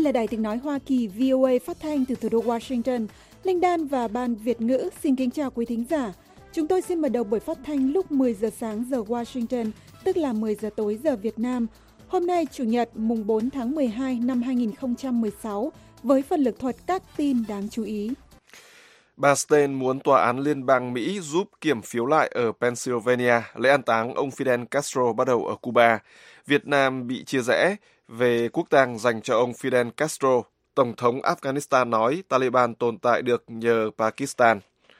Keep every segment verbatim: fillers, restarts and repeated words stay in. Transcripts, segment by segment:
là Đài Tiếng nói Hoa Kỳ vê o a phát thanh từ thủ đô Washington. Linh Đan và Ban Việt ngữ xin kính chào quý thính giả. Chúng tôi xin mở đầu buổi phát thanh lúc mười giờ sáng giờ Washington, tức là mười giờ tối giờ Việt Nam. Hôm nay Chủ nhật mùng bốn tháng mười hai năm hai nghìn không trăm mười sáu với phần lực thuật các tin đáng chú ý. Bà Stein muốn tòa án liên bang Mỹ giúp kiểm phiếu lại ở Pennsylvania. Lễ an táng ông Fidel Castro bắt đầu ở Cuba. Việt Nam bị chia rẽ về quốc tang dành cho ông Fidel Castro. Tổng thống Afghanistan nói Taliban tồn tại được nhờ Pakistan.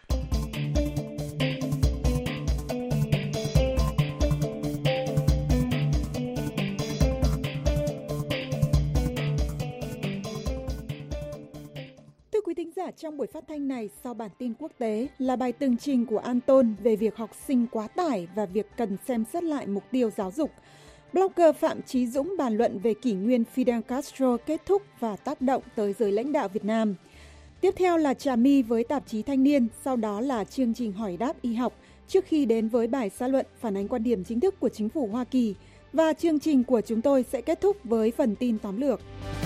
Thưa quý thính giả, trong buổi phát thanh này, sau bản tin quốc tế là bài tường trình của Anton về việc học sinh quá tải và việc cần xem xét lại mục tiêu giáo dục. Blogger Phạm Chí Dũng bàn luận về kỷ nguyên Fidel Castro kết thúc và tác động tới giới lãnh đạo Việt Nam. Tiếp theo là Trà My với tạp chí Thanh niên, sau đó là chương trình hỏi đáp y học, trước khi đến với bài xã luận phản ánh quan điểm chính thức của chính phủ Hoa Kỳ. Và chương trình của chúng tôi sẽ kết thúc với phần tin tóm lược.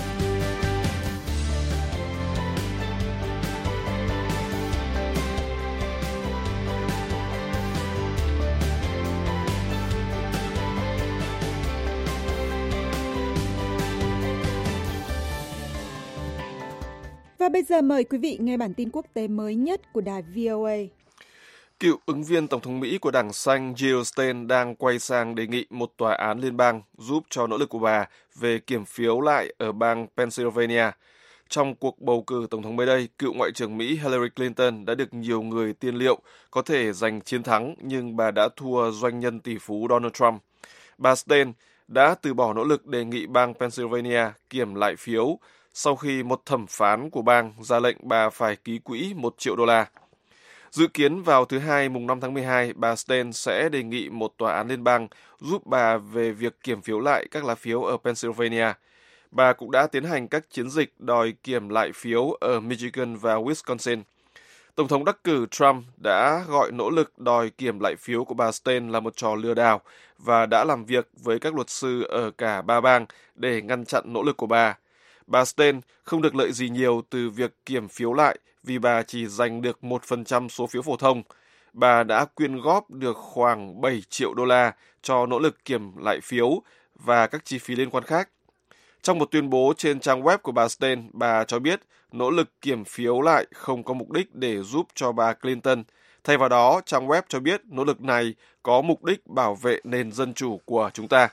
Và bây giờ mời quý vị nghe bản tin quốc tế mới nhất của đài vê o a. Cựu ứng viên Tổng thống Mỹ của Đảng Xanh Jill Stein đang quay sang đề nghị một tòa án liên bang giúp cho nỗ lực của bà về kiểm phiếu lại ở bang Pennsylvania. Trong cuộc bầu cử Tổng thống mới đây, cựu Ngoại trưởng Mỹ Hillary Clinton đã được nhiều người tiên liệu có thể giành chiến thắng, nhưng bà đã thua doanh nhân tỷ phú Donald Trump. Bà Stein đã từ bỏ nỗ lực đề nghị bang Pennsylvania kiểm lại phiếu sau khi một thẩm phán của bang ra lệnh bà phải ký quỹ một triệu đô la. Dự kiến vào thứ Hai mùng năm tháng mười hai, bà Stein sẽ đề nghị một tòa án liên bang giúp bà về việc kiểm phiếu lại các lá phiếu ở Pennsylvania. Bà cũng đã tiến hành các chiến dịch đòi kiểm lại phiếu ở Michigan và Wisconsin. Tổng thống đắc cử Trump đã gọi nỗ lực đòi kiểm lại phiếu của bà Stein là một trò lừa đảo và đã làm việc với các luật sư ở cả ba bang để ngăn chặn nỗ lực của bà. Bà Stein không được lợi gì nhiều từ việc kiểm phiếu lại vì bà chỉ giành được một phần trăm số phiếu phổ thông. Bà đã quyên góp được khoảng bảy triệu đô la cho nỗ lực kiểm lại phiếu và các chi phí liên quan khác. Trong một tuyên bố trên trang web của bà Stein, bà cho biết nỗ lực kiểm phiếu lại không có mục đích để giúp cho bà Clinton. Thay vào đó, trang web cho biết nỗ lực này có mục đích bảo vệ nền dân chủ của chúng ta.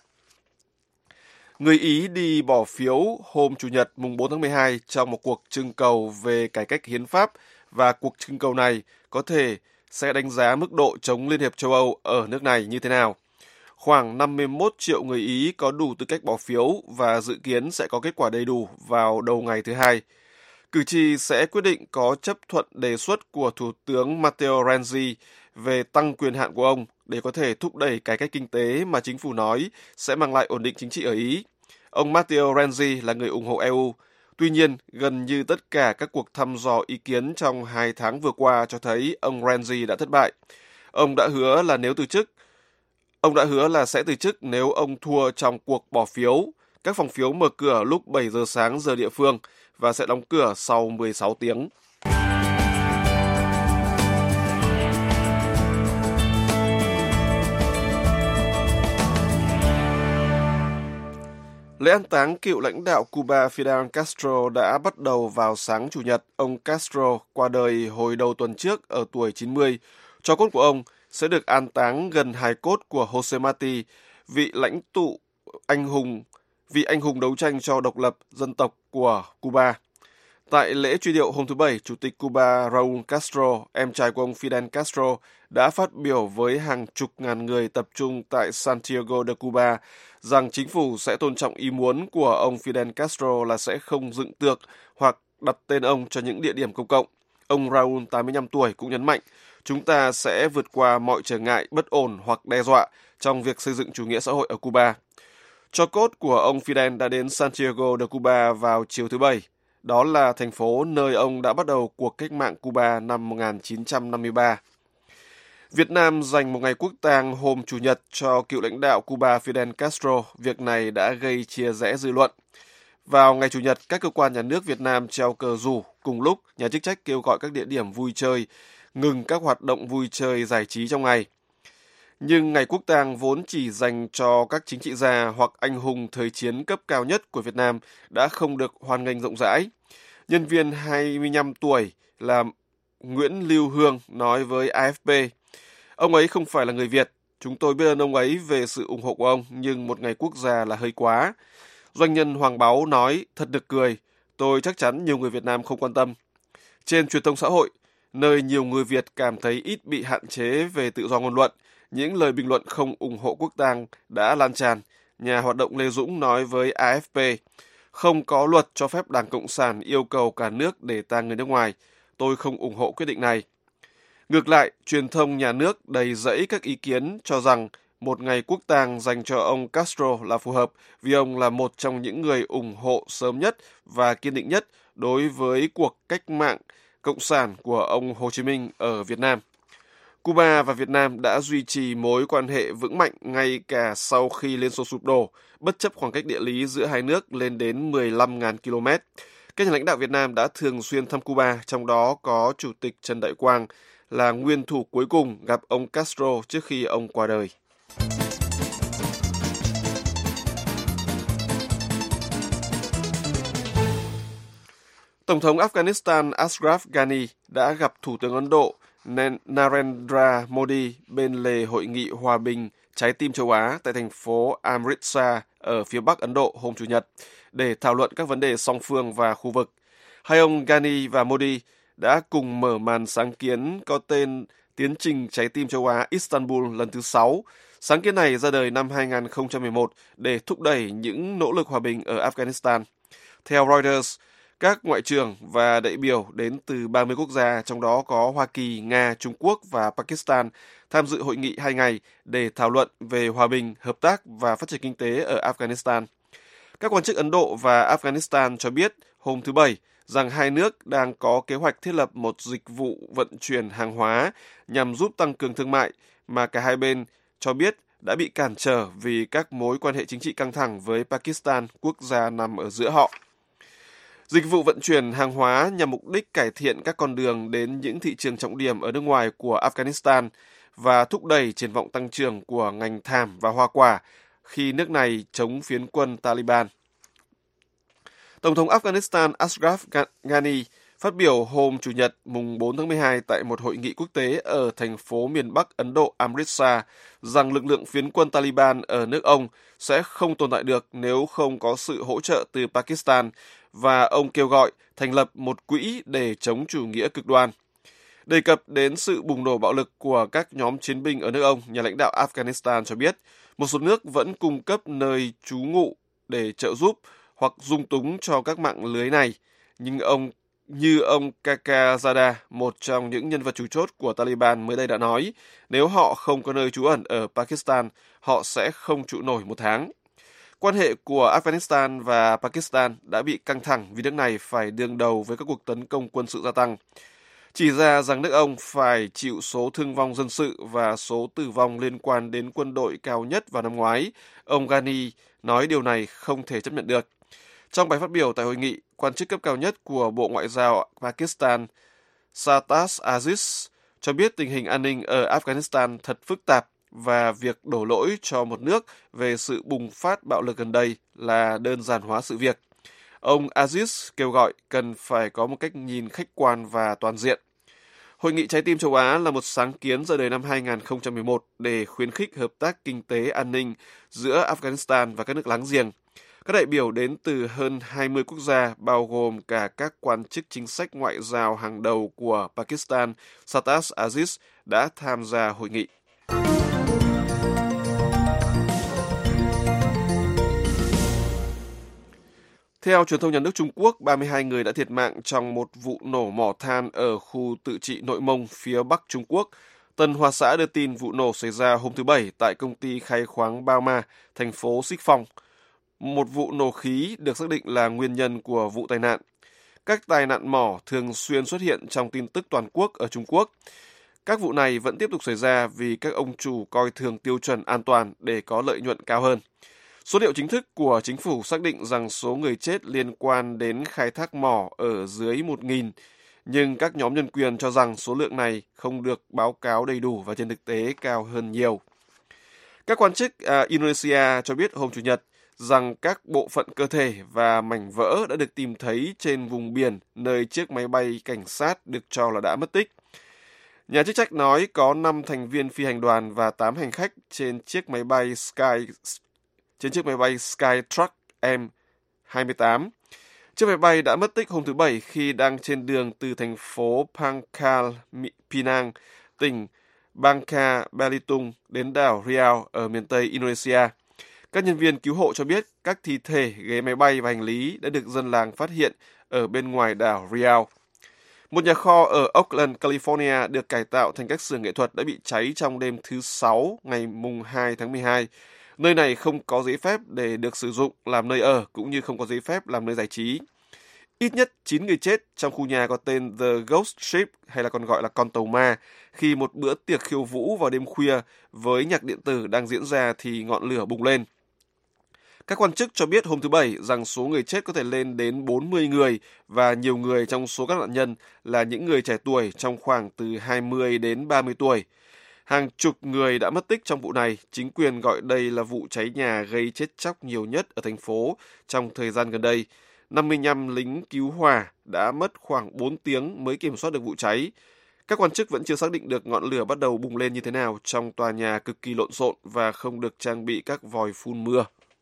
Người Ý đi bỏ phiếu hôm Chủ nhật mùng bốn tháng mười hai trong một cuộc trưng cầu về cải cách hiến pháp và cuộc trưng cầu này có thể sẽ đánh giá mức độ chống Liên hiệp châu Âu ở nước này như thế nào. Khoảng năm mươi mốt triệu người Ý có đủ tư cách bỏ phiếu và dự kiến sẽ có kết quả đầy đủ vào đầu ngày thứ Hai. Cử tri sẽ quyết định có chấp thuận đề xuất của Thủ tướng Matteo Renzi về tăng quyền hạn của ông để có thể thúc đẩy cải cách kinh tế mà chính phủ nói sẽ mang lại ổn định chính trị ở Ý. Ông Matteo Renzi là người ủng hộ e u. Tuy nhiên, gần như tất cả các cuộc thăm dò ý kiến trong hai tháng vừa qua cho thấy ông Renzi đã thất bại. Ông đã hứa là nếu từ chức, ông đã hứa là sẽ từ chức nếu ông thua trong cuộc bỏ phiếu. Các phòng phiếu mở cửa lúc bảy giờ sáng giờ địa phương và sẽ đóng cửa sau mười sáu tiếng. Lễ an táng cựu lãnh đạo Cuba Fidel Castro đã bắt đầu vào sáng Chủ nhật. Ông Castro qua đời hồi đầu tuần trước ở tuổi chín mươi. Tro cốt của ông sẽ được an táng gần hài cốt của Jose Marti, vị lãnh tụ anh hùng, vị anh hùng đấu tranh cho độc lập dân tộc của Cuba. Tại lễ truy điệu hôm thứ Bảy, Chủ tịch Cuba Raúl Castro, em trai của ông Fidel Castro, đã phát biểu với hàng chục ngàn người tập trung tại Santiago de Cuba rằng chính phủ sẽ tôn trọng ý muốn của ông Fidel Castro là sẽ không dựng tượng hoặc đặt tên ông cho những địa điểm công cộng. Ông Raúl, tám mươi lăm tuổi, cũng nhấn mạnh, chúng ta sẽ vượt qua mọi trở ngại, bất ổn hoặc đe dọa trong việc xây dựng chủ nghĩa xã hội ở Cuba. Tro cốt của ông Fidel đã đến Santiago de Cuba vào chiều thứ Bảy. Đó là thành phố nơi ông đã bắt đầu cuộc cách mạng Cuba năm một nghìn chín trăm năm mươi ba. Việt Nam dành một ngày quốc tang hôm Chủ nhật cho cựu lãnh đạo Cuba Fidel Castro. Việc này đã gây chia rẽ dư luận. Vào ngày Chủ nhật, các cơ quan nhà nước Việt Nam treo cờ rủ. Cùng lúc, nhà chức trách kêu gọi các địa điểm vui chơi ngừng các hoạt động vui chơi giải trí trong ngày. Nhưng ngày quốc tang vốn chỉ dành cho các chính trị gia hoặc anh hùng thời chiến cấp cao nhất của Việt Nam đã không được hoan nghênh rộng rãi. Nhân viên hai mươi lăm tuổi là Nguyễn Lưu Hương nói với a ép pê, ông ấy không phải là người Việt. Chúng tôi biết ơn ông ấy về sự ủng hộ của ông, nhưng một ngày quốc gia là hơi quá. Doanh nhân Hoàng Báu nói, thật nực cười, tôi chắc chắn nhiều người Việt Nam không quan tâm. Trên truyền thông xã hội, nơi nhiều người Việt cảm thấy ít bị hạn chế về tự do ngôn luận, những lời bình luận không ủng hộ quốc tang đã lan tràn. Nhà hoạt động Lê Dũng nói với a ép pê, không có luật cho phép Đảng Cộng sản yêu cầu cả nước để tang người nước ngoài. Tôi không ủng hộ quyết định này. Ngược lại, truyền thông nhà nước đầy rẫy các ý kiến cho rằng một ngày quốc tang dành cho ông Castro là phù hợp vì ông là một trong những người ủng hộ sớm nhất và kiên định nhất đối với cuộc cách mạng cộng sản của ông Hồ Chí Minh ở Việt Nam. Cuba và Việt Nam đã duy trì mối quan hệ vững mạnh ngay cả sau khi Liên Xô sụp đổ, bất chấp khoảng cách địa lý giữa hai nước lên đến mười lăm nghìn ki lô mét. Các nhà lãnh đạo Việt Nam đã thường xuyên thăm Cuba, trong đó có Chủ tịch Trần Đại Quang là nguyên thủ cuối cùng gặp ông Castro trước khi ông qua đời. Tổng thống Afghanistan Ashraf Ghani đã gặp Thủ tướng Ấn Độ Narendra Modi bên lề Hội nghị Hòa bình Trái tim châu Á tại thành phố Amritsar ở phía Bắc Ấn Độ hôm Chủ nhật để thảo luận các vấn đề song phương và khu vực. Hai ông Ghani và Modi đã cùng mở màn sáng kiến có tên Tiến trình Trái tim châu Á Istanbul lần thứ sáu. Sáng kiến này ra đời năm hai không một một để thúc đẩy những nỗ lực hòa bình ở Afghanistan. Theo Reuters, các ngoại trưởng và đại biểu đến từ ba mươi quốc gia, trong đó có Hoa Kỳ, Nga, Trung Quốc và Pakistan, tham dự hội nghị hai ngày để thảo luận về hòa bình, hợp tác và phát triển kinh tế ở Afghanistan. Các quan chức Ấn Độ và Afghanistan cho biết hôm thứ Bảy rằng hai nước đang có kế hoạch thiết lập một dịch vụ vận chuyển hàng hóa nhằm giúp tăng cường thương mại mà cả hai bên cho biết đã bị cản trở vì các mối quan hệ chính trị căng thẳng với Pakistan, quốc gia nằm ở giữa họ. Dịch vụ vận chuyển hàng hóa nhằm mục đích cải thiện các con đường đến những thị trường trọng điểm ở nước ngoài của Afghanistan và thúc đẩy triển vọng tăng trưởng của ngành thảm và hoa quả khi nước này chống phiến quân Taliban. Tổng thống Afghanistan Ashraf Ghani phát biểu hôm Chủ nhật mùng bốn tháng mười hai tại một hội nghị quốc tế ở thành phố miền Bắc Ấn Độ Amritsar rằng lực lượng phiến quân Taliban ở nước ông sẽ không tồn tại được nếu không có sự hỗ trợ từ Pakistan, và ông kêu gọi thành lập một quỹ để chống chủ nghĩa cực đoan. Đề cập đến sự bùng nổ bạo lực của các nhóm chiến binh ở nước ông, nhà lãnh đạo Afghanistan cho biết một số nước vẫn cung cấp nơi trú ngụ để trợ giúp hoặc dung túng cho các mạng lưới này, nhưng ông như ông Kakazada, một trong những nhân vật chủ chốt của Taliban mới đây đã nói, nếu họ không có nơi trú ẩn ở Pakistan, họ sẽ không trụ nổi một tháng. Quan hệ của Afghanistan và Pakistan đã bị căng thẳng vì nước này phải đương đầu với các cuộc tấn công quân sự gia tăng. Chỉ ra rằng nước ông phải chịu số thương vong dân sự và số tử vong liên quan đến quân đội cao nhất vào năm ngoái, ông Ghani nói điều này không thể chấp nhận được. Trong bài phát biểu tại hội nghị, quan chức cấp cao nhất của Bộ Ngoại giao Pakistan, Sartaj Aziz, cho biết tình hình an ninh ở Afghanistan thật phức tạp và việc đổ lỗi cho một nước về sự bùng phát bạo lực gần đây là đơn giản hóa sự việc. Ông Aziz kêu gọi cần phải có một cách nhìn khách quan và toàn diện. Hội nghị Trái tim châu Á là một sáng kiến ra đời năm hai không một một để khuyến khích hợp tác kinh tế an ninh giữa Afghanistan và các nước láng giềng. Các đại biểu đến từ hơn hai mươi quốc gia, bao gồm cả các quan chức chính sách ngoại giao hàng đầu của Pakistan, Sartaj Aziz, đã tham gia hội nghị. Theo truyền thông nhà nước Trung Quốc, ba mươi hai người đã thiệt mạng trong một vụ nổ mỏ than ở khu tự trị Nội Mông, phía Bắc Trung Quốc. Tân Hoa Xã đưa tin vụ nổ xảy ra hôm thứ Bảy tại công ty khai khoáng Bao Ma, thành phố Xích Phong. Một vụ nổ khí được xác định là nguyên nhân của vụ tai nạn. Các tai nạn mỏ thường xuyên xuất hiện trong tin tức toàn quốc ở Trung Quốc. Các vụ này vẫn tiếp tục xảy ra vì các ông chủ coi thường tiêu chuẩn an toàn để có lợi nhuận cao hơn. Số liệu chính thức của chính phủ xác định rằng số người chết liên quan đến khai thác mỏ ở dưới một nghìn, nhưng các nhóm nhân quyền cho rằng số lượng này không được báo cáo đầy đủ và trên thực tế cao hơn nhiều. Các quan chức uh, Indonesia cho biết hôm Chủ nhật rằng các bộ phận cơ thể và mảnh vỡ đã được tìm thấy trên vùng biển nơi chiếc máy bay cảnh sát được cho là đã mất tích. Nhà chức trách nói có năm thành viên phi hành đoàn và tám hành khách trên chiếc máy bay Sky trên chiếc máy bay Skytruck M hai mươi tám. Chiếc máy bay đã mất tích hôm thứ Bảy khi đang trên đường từ thành phố Pangkal Pinang, tỉnh Bangka Belitung đến đảo Riau ở miền Tây Indonesia. Các nhân viên cứu hộ cho biết các thi thể, ghế máy bay và hành lý đã được dân làng phát hiện ở bên ngoài đảo Riau. Một nhà kho ở Oakland, California được cải tạo thành các xưởng nghệ thuật đã bị cháy trong đêm thứ Sáu ngày mùng hai tháng mười hai. Nơi này không có giấy phép để được sử dụng làm nơi ở, cũng như không có giấy phép làm nơi giải trí. Ít nhất chín người chết trong khu nhà có tên The Ghost Ship, hay là còn gọi là con tàu ma, khi một bữa tiệc khiêu vũ vào đêm khuya với nhạc điện tử đang diễn ra thì ngọn lửa bùng lên. Các quan chức cho biết hôm thứ Bảy rằng số người chết có thể lên đến bốn mươi người và nhiều người trong số các nạn nhân là những người trẻ tuổi trong khoảng từ hai mươi đến ba mươi tuổi. Hàng chục người đã mất tích trong vụ này. Chính quyền gọi đây là vụ cháy nhà gây chết chóc nhiều nhất ở thành phố trong thời gian gần đây. năm mươi lăm lính cứu hỏa đã mất khoảng bốn tiếng mới kiểm soát được vụ cháy. Các quan chức vẫn chưa xác định được ngọn lửa bắt đầu bùng lên như thế nào trong tòa nhà cực kỳ lộn xộn và không được trang bị các vòi phun mưa.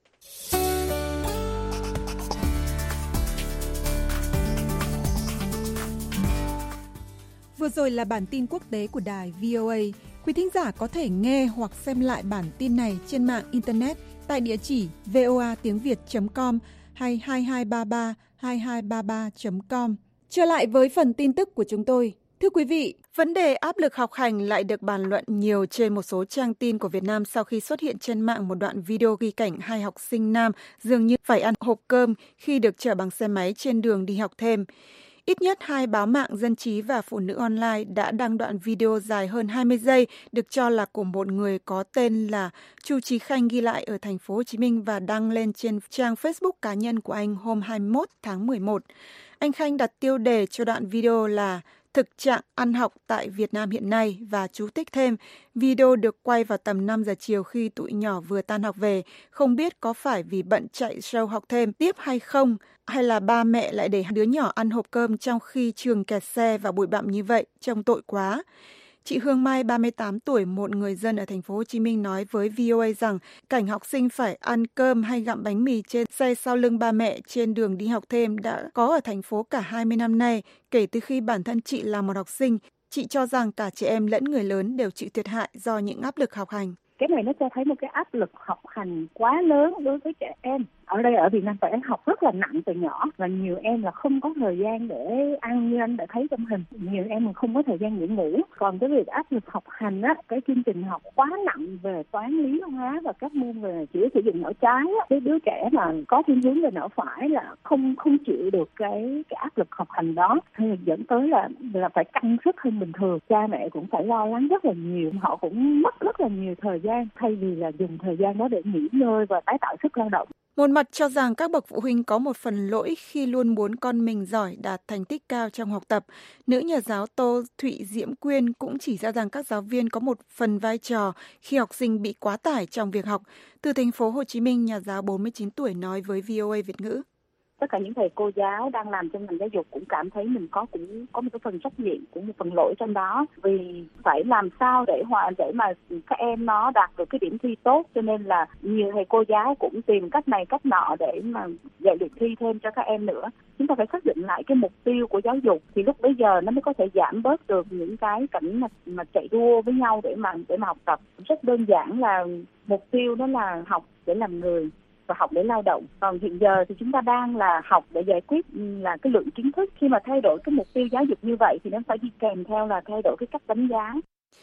Vừa rồi là bản tin quốc tế của đài vê o a. Quý thính giả có thể nghe hoặc xem lại bản tin này trên mạng Internet tại địa chỉ voa tiếng việt chấm com hay hai hai ba ba hai hai ba ba chấm com. Trở lại với phần tin tức của chúng tôi. Thưa quý vị, vấn đề áp lực học hành lại được bàn luận nhiều trên một số trang tin của Việt Nam sau khi xuất hiện trên mạng một đoạn video ghi cảnh hai học sinh nam dường như phải ăn hộp cơm khi được chở bằng xe máy trên đường đi học thêm. Ít nhất hai báo mạng Dân trí và Phụ nữ online đã đăng đoạn video dài hơn hai mươi giây được cho là của một người có tên là Chu Chí Khanh ghi lại ở thành phố Hồ Chí Minh và đăng lên trên trang Facebook cá nhân của anh hôm hai mươi mốt tháng mười một. Anh Khanh đặt tiêu đề cho đoạn video là Thực trạng ăn học tại Việt Nam hiện nay và chú thích thêm, video được quay vào tầm năm giờ chiều khi tụi nhỏ vừa tan học về, không biết có phải vì bận chạy show học thêm tiếp hay không, hay là ba mẹ lại để đứa nhỏ ăn hộp cơm trong khi trường kẹt xe và bụi bặm như vậy, trông tội quá. Chị Hương Mai, ba mươi tám tuổi, một người dân ở thành phố Hồ Chí Minh nói với vê o a rằng cảnh học sinh phải ăn cơm hay gặm bánh mì trên xe sau lưng ba mẹ trên đường đi học thêm đã có ở thành phố cả hai mươi năm nay. Kể từ khi bản thân chị là một học sinh, chị cho rằng cả trẻ em lẫn người lớn đều chịu thiệt hại do những áp lực học hành. Cái này nó cho thấy một cái áp lực học hành quá lớn đối với trẻ em. Ở đây ở Việt Nam phải học rất là nặng từ nhỏ và nhiều em là không có thời gian để ăn như anh đã thấy trong hình. Nhiều em không có thời gian nghỉ ngủ. Còn cái việc áp lực học hành á, cái chương trình học quá nặng về toán, lý, hóa và các môn về chỉ sử dụng não trái á, cái đứa trẻ mà có thiên hướng về não phải là không không chịu được cái cái áp lực học hành đó, thì dẫn tới là là phải căng sức hơn bình thường. Cha mẹ cũng phải lo lắng rất là nhiều, họ cũng mất rất là nhiều thời gian thay vì là dùng thời gian đó để nghỉ ngơi và tái tạo sức lao động. Một mặt cho rằng các bậc phụ huynh có một phần lỗi khi luôn muốn con mình giỏi, đạt thành tích cao trong học tập. Nữ nhà giáo Tô Thụy Diễm Quyên cũng chỉ ra rằng các giáo viên có một phần vai trò khi học sinh bị quá tải trong việc học. Từ thành phố Hồ Chí Minh, nhà giáo bốn mươi chín tuổi nói với vê o a Việt ngữ. Tất cả những thầy cô giáo đang làm trong ngành giáo dục cũng cảm thấy mình có cũng có một cái phần trách nhiệm, cũng một phần lỗi trong đó, vì phải làm sao để hòa để mà các em nó đạt được cái điểm thi tốt, cho nên là nhiều thầy cô giáo cũng tìm cách này cách nọ để mà dạy luyện thi thêm cho các em nữa. Chúng ta phải xác định lại cái mục tiêu của giáo dục thì lúc bấy giờ nó mới có thể giảm bớt được những cái cảnh mà, mà chạy đua với nhau để mà để mà học tập. Rất đơn giản là mục tiêu đó là học để làm người và học để lao động. Còn hiện giờ thì chúng ta đang là học để giải quyết là cái lượng kiến thức. Khi mà thay đổi cái mục tiêu giáo dục như vậy thì nó phải đi kèm theo là thay đổi cái cách đánh giá.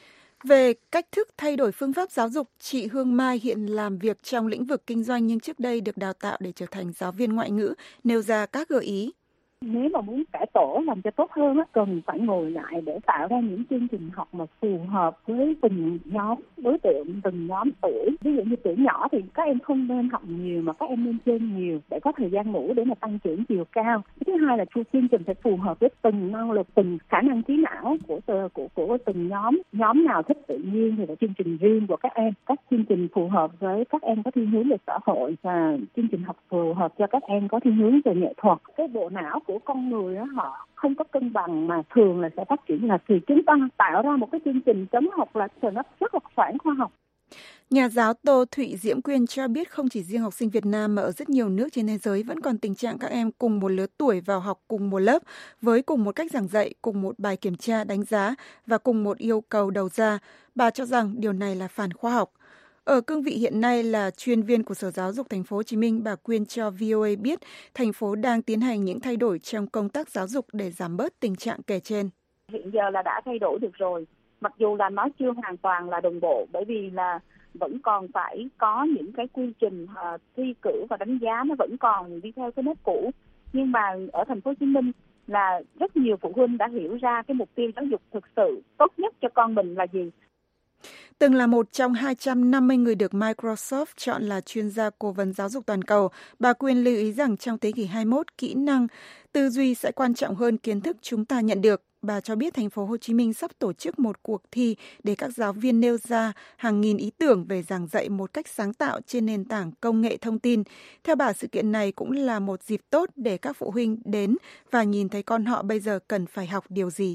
Về cách thức thay đổi phương pháp giáo dục, chị Hương Mai hiện làm việc trong lĩnh vực kinh doanh nhưng trước đây được đào tạo để trở thành giáo viên ngoại ngữ, nêu ra các gợi ý. Nếu mà muốn cải tổ làm cho tốt hơn á, cần phải ngồi lại để tạo ra những chương trình học mà phù hợp với từng nhóm đối tượng, từng nhóm tuổi. Ví dụ như tuổi nhỏ thì các em không nên học nhiều mà các em nên chơi nhiều để có thời gian ngủ để mà tăng trưởng chiều cao. Thứ hai là chương trình phải phù hợp với từng năng lực, từng khả năng trí não của của của từng nhóm. Nhóm nào thích tự nhiên thì là chương trình riêng của các em. Các chương trình phù hợp với các em có thiên hướng về xã hội và chương trình học phù hợp cho các em có thiên hướng về nghệ thuật. Cái bộ não của con người đó, họ không có cân bằng mà thường là sẽ phát triển là thì chúng ta tạo ra một cái chương trình chấm học là nó rất là phản khoa học. Nhà giáo Tô Thụy Diễm Quyên cho biết không chỉ riêng học sinh Việt Nam mà ở rất nhiều nước trên thế giới vẫn còn tình trạng các em cùng một lứa tuổi vào học cùng một lớp với cùng một cách giảng dạy, cùng một bài kiểm tra đánh giá và cùng một yêu cầu đầu ra. Bà cho rằng điều này là phản khoa học. Ở cương vị hiện nay là chuyên viên của Sở Giáo dục Thành phố Hồ Chí Minh, bà Quyên cho vê o a biết thành phố đang tiến hành những thay đổi trong công tác giáo dục để giảm bớt tình trạng kể trên. Hiện giờ là đã thay đổi được rồi, mặc dù là nó chưa hoàn toàn là đồng bộ, bởi vì là vẫn còn phải có những cái quy trình uh, thi cử và đánh giá nó vẫn còn đi theo cái nếp cũ. Nhưng mà ở Thành phố Hồ Chí Minh là rất nhiều phụ huynh đã hiểu ra cái mục tiêu giáo dục thực sự tốt nhất cho con mình là gì. Từng là một trong hai trăm năm mươi người được Microsoft chọn là chuyên gia cố vấn giáo dục toàn cầu, bà Quyên lưu ý rằng trong thế kỷ hai mươi mốt, kỹ năng, tư duy sẽ quan trọng hơn kiến thức chúng ta nhận được. Bà cho biết thành phố Hồ Chí Minh sắp tổ chức một cuộc thi để các giáo viên nêu ra hàng nghìn ý tưởng về giảng dạy một cách sáng tạo trên nền tảng công nghệ thông tin. Theo bà, sự kiện này cũng là một dịp tốt để các phụ huynh đến và nhìn thấy con họ bây giờ cần phải học điều gì.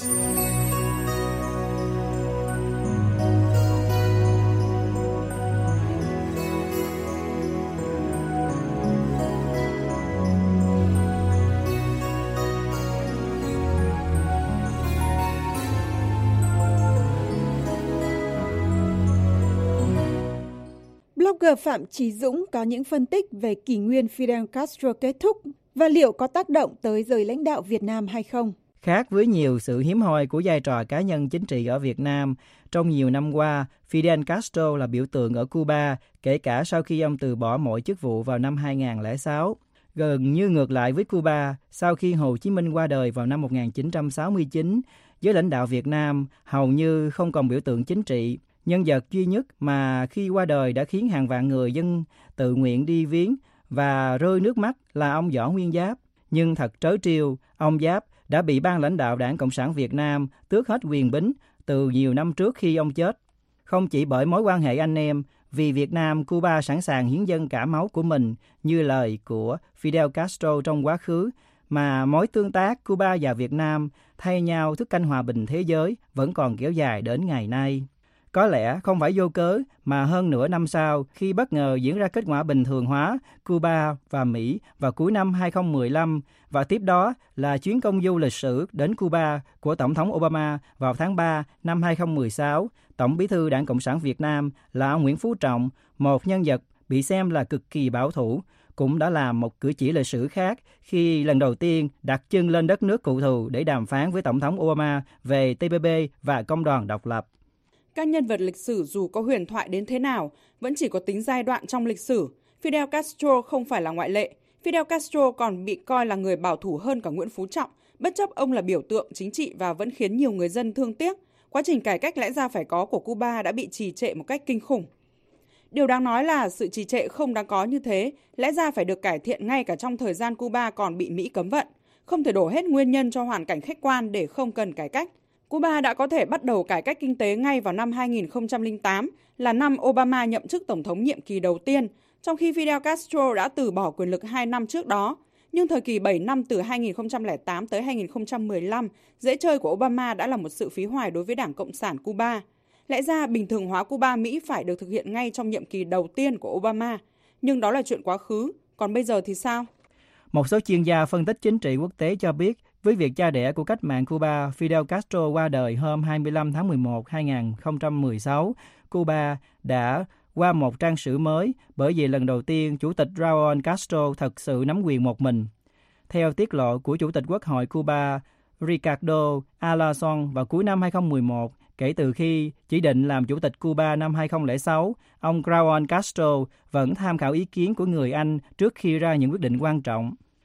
Blogger Phạm Chí Dũng có những phân tích về kỷ nguyên Fidel Castro kết thúc và liệu có tác động tới giới lãnh đạo Việt Nam hay không. Khác với nhiều sự hiếm hoi của vai trò cá nhân chính trị ở Việt Nam, trong nhiều năm qua, Fidel Castro là biểu tượng ở Cuba, kể cả sau khi ông từ bỏ mọi chức vụ vào năm hai không không sáu. Gần như ngược lại với Cuba, sau khi Hồ Chí Minh qua đời vào năm một nghìn chín trăm sáu mươi chín, giới lãnh đạo Việt Nam hầu như không còn biểu tượng chính trị. Nhân vật duy nhất mà khi qua đời đã khiến hàng vạn người dân tự nguyện đi viếng và rơi nước mắt là ông Võ Nguyên Giáp. Nhưng thật trớ trêu, ông Giáp đã bị ban lãnh đạo Đảng Cộng sản Việt Nam tước hết quyền bính từ nhiều năm trước khi ông chết. Không chỉ bởi mối quan hệ anh em, vì Việt Nam, Cuba sẵn sàng hiến dâng cả máu của mình như lời của Fidel Castro trong quá khứ, mà mối tương tác Cuba và Việt Nam thay nhau thức canh hòa bình thế giới vẫn còn kéo dài đến ngày nay. Có lẽ không phải vô cớ mà hơn nửa năm sau, khi bất ngờ diễn ra kết quả bình thường hóa Cuba và Mỹ vào cuối năm hai không một lăm và tiếp đó là chuyến công du lịch sử đến Cuba của Tổng thống Obama vào tháng ba năm hai không một sáu, Tổng bí thư Đảng Cộng sản Việt Nam là ông Nguyễn Phú Trọng, một nhân vật bị xem là cực kỳ bảo thủ, cũng đã làm một cử chỉ lịch sử khác khi lần đầu tiên đặt chân lên đất nước cựu thù để đàm phán với Tổng thống Obama về tê pê pê và công đoàn độc lập. Các nhân vật lịch sử dù có huyền thoại đến thế nào, vẫn chỉ có tính giai đoạn trong lịch sử. Fidel Castro không phải là ngoại lệ. Fidel Castro còn bị coi là người bảo thủ hơn cả Nguyễn Phú Trọng, bất chấp ông là biểu tượng chính trị và vẫn khiến nhiều người dân thương tiếc. Quá trình cải cách lẽ ra phải có của Cuba đã bị trì trệ một cách kinh khủng. Điều đáng nói là sự trì trệ không đáng có như thế, lẽ ra phải được cải thiện ngay cả trong thời gian Cuba còn bị Mỹ cấm vận. Không thể đổ hết nguyên nhân cho hoàn cảnh khách quan để không cần cải cách. Cuba đã có thể bắt đầu cải cách kinh tế ngay vào năm hai không không tám, là năm Obama nhậm chức tổng thống nhiệm kỳ đầu tiên, trong khi Fidel Castro đã từ bỏ quyền lực hai năm trước đó. Nhưng thời kỳ bảy năm từ hai không không tám tới hai không một lăm, dễ chơi của Obama đã là một sự phí hoài đối với Đảng Cộng sản Cuba. Lẽ ra bình thường hóa Cuba-Mỹ phải được thực hiện ngay trong nhiệm kỳ đầu tiên của Obama, nhưng đó là chuyện quá khứ, còn bây giờ thì sao? Một số chuyên gia phân tích chính trị quốc tế cho biết, với việc cha đẻ của cách mạng Cuba, Fidel Castro qua đời hôm hai mươi lăm tháng mười một năm hai không một sáu, Cuba đã qua một trang sử mới bởi vì lần đầu tiên Chủ tịch Raúl Castro thật sự nắm quyền một mình. Theo tiết lộ của Chủ tịch Quốc hội Cuba Ricardo Alarcón vào cuối năm hai không một một, kể từ khi chỉ định làm Chủ tịch Cuba năm hai không không sáu, ông Raúl Castro vẫn tham khảo ý kiến của người Anh trước khi ra những quyết định quan trọng.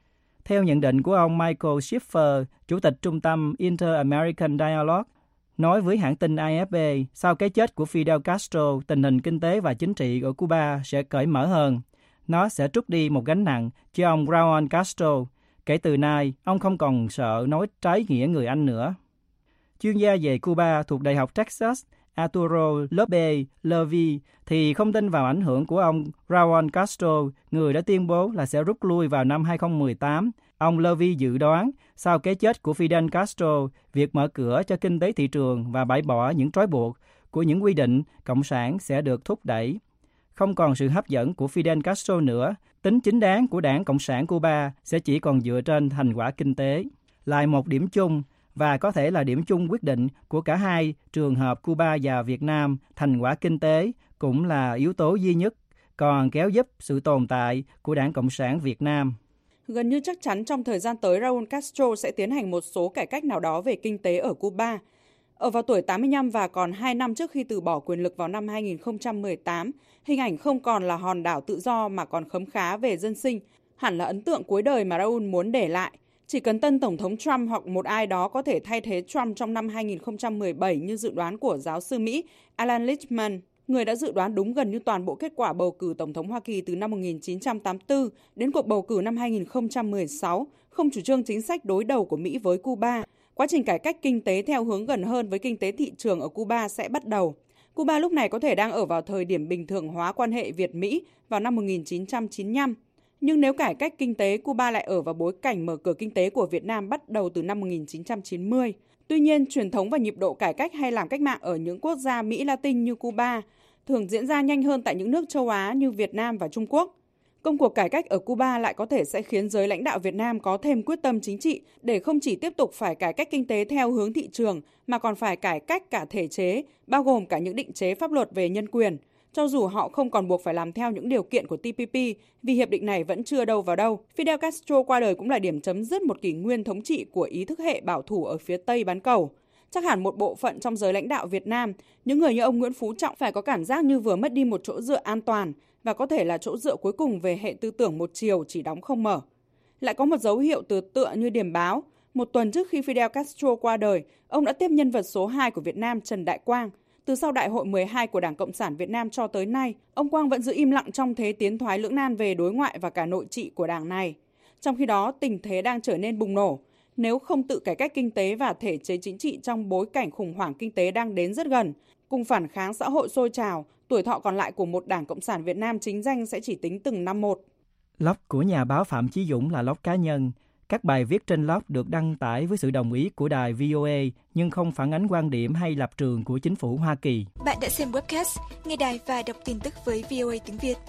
Theo nhận định của ông Michael Schiffer, Chủ tịch Trung tâm Inter-American Dialogue, nói với hãng tin A F P, sau cái chết của Fidel Castro, tình hình kinh tế và chính trị ở Cuba sẽ cởi mở hơn. Nó sẽ trút đi một gánh nặng cho ông Raúl Castro. Kể từ nay, ông không còn sợ nói trái nghĩa người Anh nữa. Chuyên gia về Cuba thuộc Đại học Texas, Arturo López Levy, thì không tin vào ảnh hưởng của ông Raúl Castro, người đã tuyên bố là sẽ rút lui vào năm hai không một tám. Ông Levy dự đoán, sau cái chết của Fidel Castro, việc mở cửa cho kinh tế thị trường và bãi bỏ những trói buộc của những quy định cộng sản sẽ được thúc đẩy. Không còn sự hấp dẫn của Fidel Castro nữa, tính chính đáng của Đảng Cộng sản Cuba sẽ chỉ còn dựa trên thành quả kinh tế. Lại một điểm chung, và có thể là điểm chung quyết định của cả hai trường hợp Cuba và Việt Nam, thành quả kinh tế cũng là yếu tố duy nhất còn kéo giúp sự tồn tại của Đảng Cộng sản Việt Nam. Gần như chắc chắn trong thời gian tới, Raúl Castro sẽ tiến hành một số cải cách nào đó về kinh tế ở Cuba. Ở vào tuổi tám mươi lăm và còn hai năm trước khi từ bỏ quyền lực vào năm hai không một tám, hình ảnh không còn là hòn đảo tự do mà còn khấm khá về dân sinh, hẳn là ấn tượng cuối đời mà Raúl muốn để lại. Chỉ cần tân Tổng thống Trump hoặc một ai đó có thể thay thế Trump trong năm hai không một bảy như dự đoán của giáo sư Mỹ Alan Lichtman, người đã dự đoán đúng gần như toàn bộ kết quả bầu cử Tổng thống Hoa Kỳ từ năm một nghìn chín trăm tám mươi tư đến cuộc bầu cử năm hai không một sáu, không chủ trương chính sách đối đầu của Mỹ với Cuba. Quá trình cải cách kinh tế theo hướng gần hơn với kinh tế thị trường ở Cuba sẽ bắt đầu. Cuba lúc này có thể đang ở vào thời điểm bình thường hóa quan hệ Việt-Mỹ vào năm một nghìn chín trăm chín mươi lăm. Nhưng nếu cải cách kinh tế, Cuba lại ở vào bối cảnh mở cửa kinh tế của Việt Nam bắt đầu từ năm một nghìn chín trăm chín mươi. Tuy nhiên, truyền thống và nhịp độ cải cách hay làm cách mạng ở những quốc gia Mỹ Latin như Cuba thường diễn ra nhanh hơn tại những nước châu Á như Việt Nam và Trung Quốc. Công cuộc cải cách ở Cuba lại có thể sẽ khiến giới lãnh đạo Việt Nam có thêm quyết tâm chính trị để không chỉ tiếp tục phải cải cách kinh tế theo hướng thị trường mà còn phải cải cách cả thể chế, bao gồm cả những định chế pháp luật về nhân quyền. Cho dù họ không còn buộc phải làm theo những điều kiện của T P P, vì hiệp định này vẫn chưa đâu vào đâu. Fidel Castro qua đời cũng là điểm chấm dứt một kỷ nguyên thống trị của ý thức hệ bảo thủ ở phía Tây bán cầu. Chắc hẳn một bộ phận trong giới lãnh đạo Việt Nam, những người như ông Nguyễn Phú Trọng phải có cảm giác như vừa mất đi một chỗ dựa an toàn và có thể là chỗ dựa cuối cùng về hệ tư tưởng một chiều chỉ đóng không mở. Lại có một dấu hiệu từ tựa như điểm báo. Một tuần trước khi Fidel Castro qua đời, ông đã tiếp nhân vật số hai của Việt Nam Trần Đại Quang. Từ sau Đại hội mười hai của Đảng Cộng sản Việt Nam cho tới nay, ông Quang vẫn giữ im lặng trong thế tiến thoái lưỡng nan về đối ngoại và cả nội trị của đảng này. Trong khi đó, tình thế đang trở nên bùng nổ. Nếu không tự cải cách kinh tế và thể chế chính trị trong bối cảnh khủng hoảng kinh tế đang đến rất gần, cùng phản kháng xã hội sôi trào, tuổi thọ còn lại của một Đảng Cộng sản Việt Nam chính danh sẽ chỉ tính từng năm một. Blog của nhà báo Phạm Chí Dũng là blog cá nhân. Các bài viết trên blog được đăng tải với sự đồng ý của đài vê o a nhưng không phản ánh quan điểm hay lập trường của chính phủ Hoa Kỳ. Bạn đã xem webcast, nghe đài và đọc tin tức với vê o a tiếng Việt.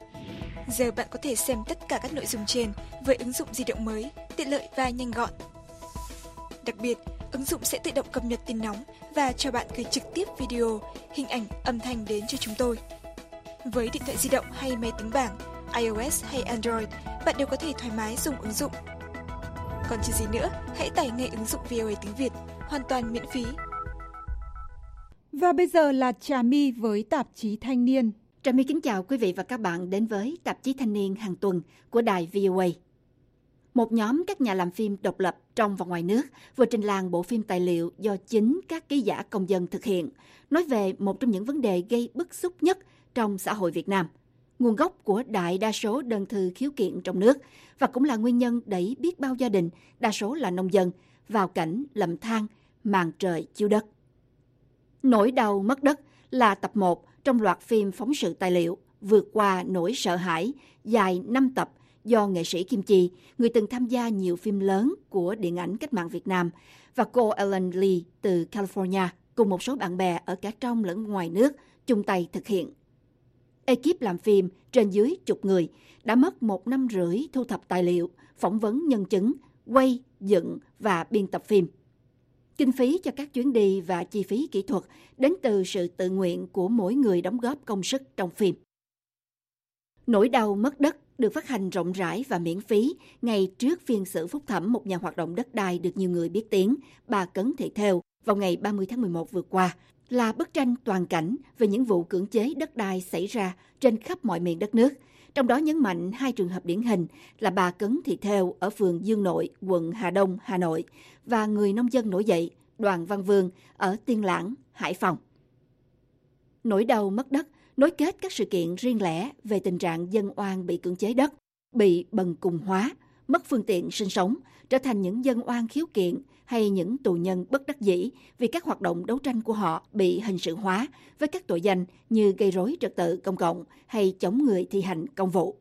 Giờ bạn có thể xem tất cả các nội dung trên với ứng dụng di động mới, tiện lợi và nhanh gọn. Đặc biệt, ứng dụng sẽ tự động cập nhật tin nóng và cho bạn gửi trực tiếp video, hình ảnh, âm thanh đến cho chúng tôi. Với điện thoại di động hay máy tính bảng, iOS hay Android, bạn đều có thể thoải mái dùng ứng dụng. Còn chờ gì nữa, hãy tải ngay ứng dụng vê o a tiếng Việt, hoàn toàn miễn phí. Và bây giờ là Trà My với tạp chí Thanh niên. Trà My kính chào quý vị và các bạn đến với tạp chí Thanh niên hàng tuần của đài vê o a. Một nhóm các nhà làm phim độc lập trong và ngoài nước vừa trình làng bộ phim tài liệu do chính các ký giả công dân thực hiện, nói về một trong những vấn đề gây bức xúc nhất trong xã hội Việt Nam, nguồn gốc của đại đa số đơn thư khiếu kiện trong nước và cũng là nguyên nhân đẩy biết bao gia đình, đa số là nông dân, vào cảnh lầm than, màn trời chiếu đất. Nỗi đau mất đất là tập một trong loạt phim phóng sự tài liệu vượt qua nỗi sợ hãi dài năm tập do nghệ sĩ Kim Chi, người từng tham gia nhiều phim lớn của điện ảnh cách mạng Việt Nam, và cô Ellen Lee từ California cùng một số bạn bè ở cả trong lẫn ngoài nước chung tay thực hiện. Ekip làm phim trên dưới chục người đã mất một năm rưỡi thu thập tài liệu, phỏng vấn nhân chứng, quay, dựng và biên tập phim. Kinh phí cho các chuyến đi và chi phí kỹ thuật đến từ sự tự nguyện của mỗi người đóng góp công sức trong phim. Nỗi đau mất đất được phát hành rộng rãi và miễn phí ngay trước phiên xử phúc thẩm một nhà hoạt động đất đai được nhiều người biết tiếng, bà Cấn Thị Thêu, vào ngày ba mươi tháng mười một vừa qua, là bức tranh toàn cảnh về những vụ cưỡng chế đất đai xảy ra trên khắp mọi miền đất nước, Trong đó nhấn mạnh hai trường hợp điển hình là bà Cấn Thị Thêu ở phường Dương Nội, quận Hà Đông, Hà Nội và người nông dân nổi dậy Đoàn Văn Vương ở Tiên Lãng, Hải Phòng. Nỗi đau mất đất nối kết các sự kiện riêng lẻ về tình trạng dân oan bị cưỡng chế đất, bị bần cùng hóa, mất phương tiện sinh sống, trở thành những dân oan khiếu kiện hay những tù nhân bất đắc dĩ vì các hoạt động đấu tranh của họ bị hình sự hóa với các tội danh như gây rối trật tự công cộng hay chống người thi hành công vụ.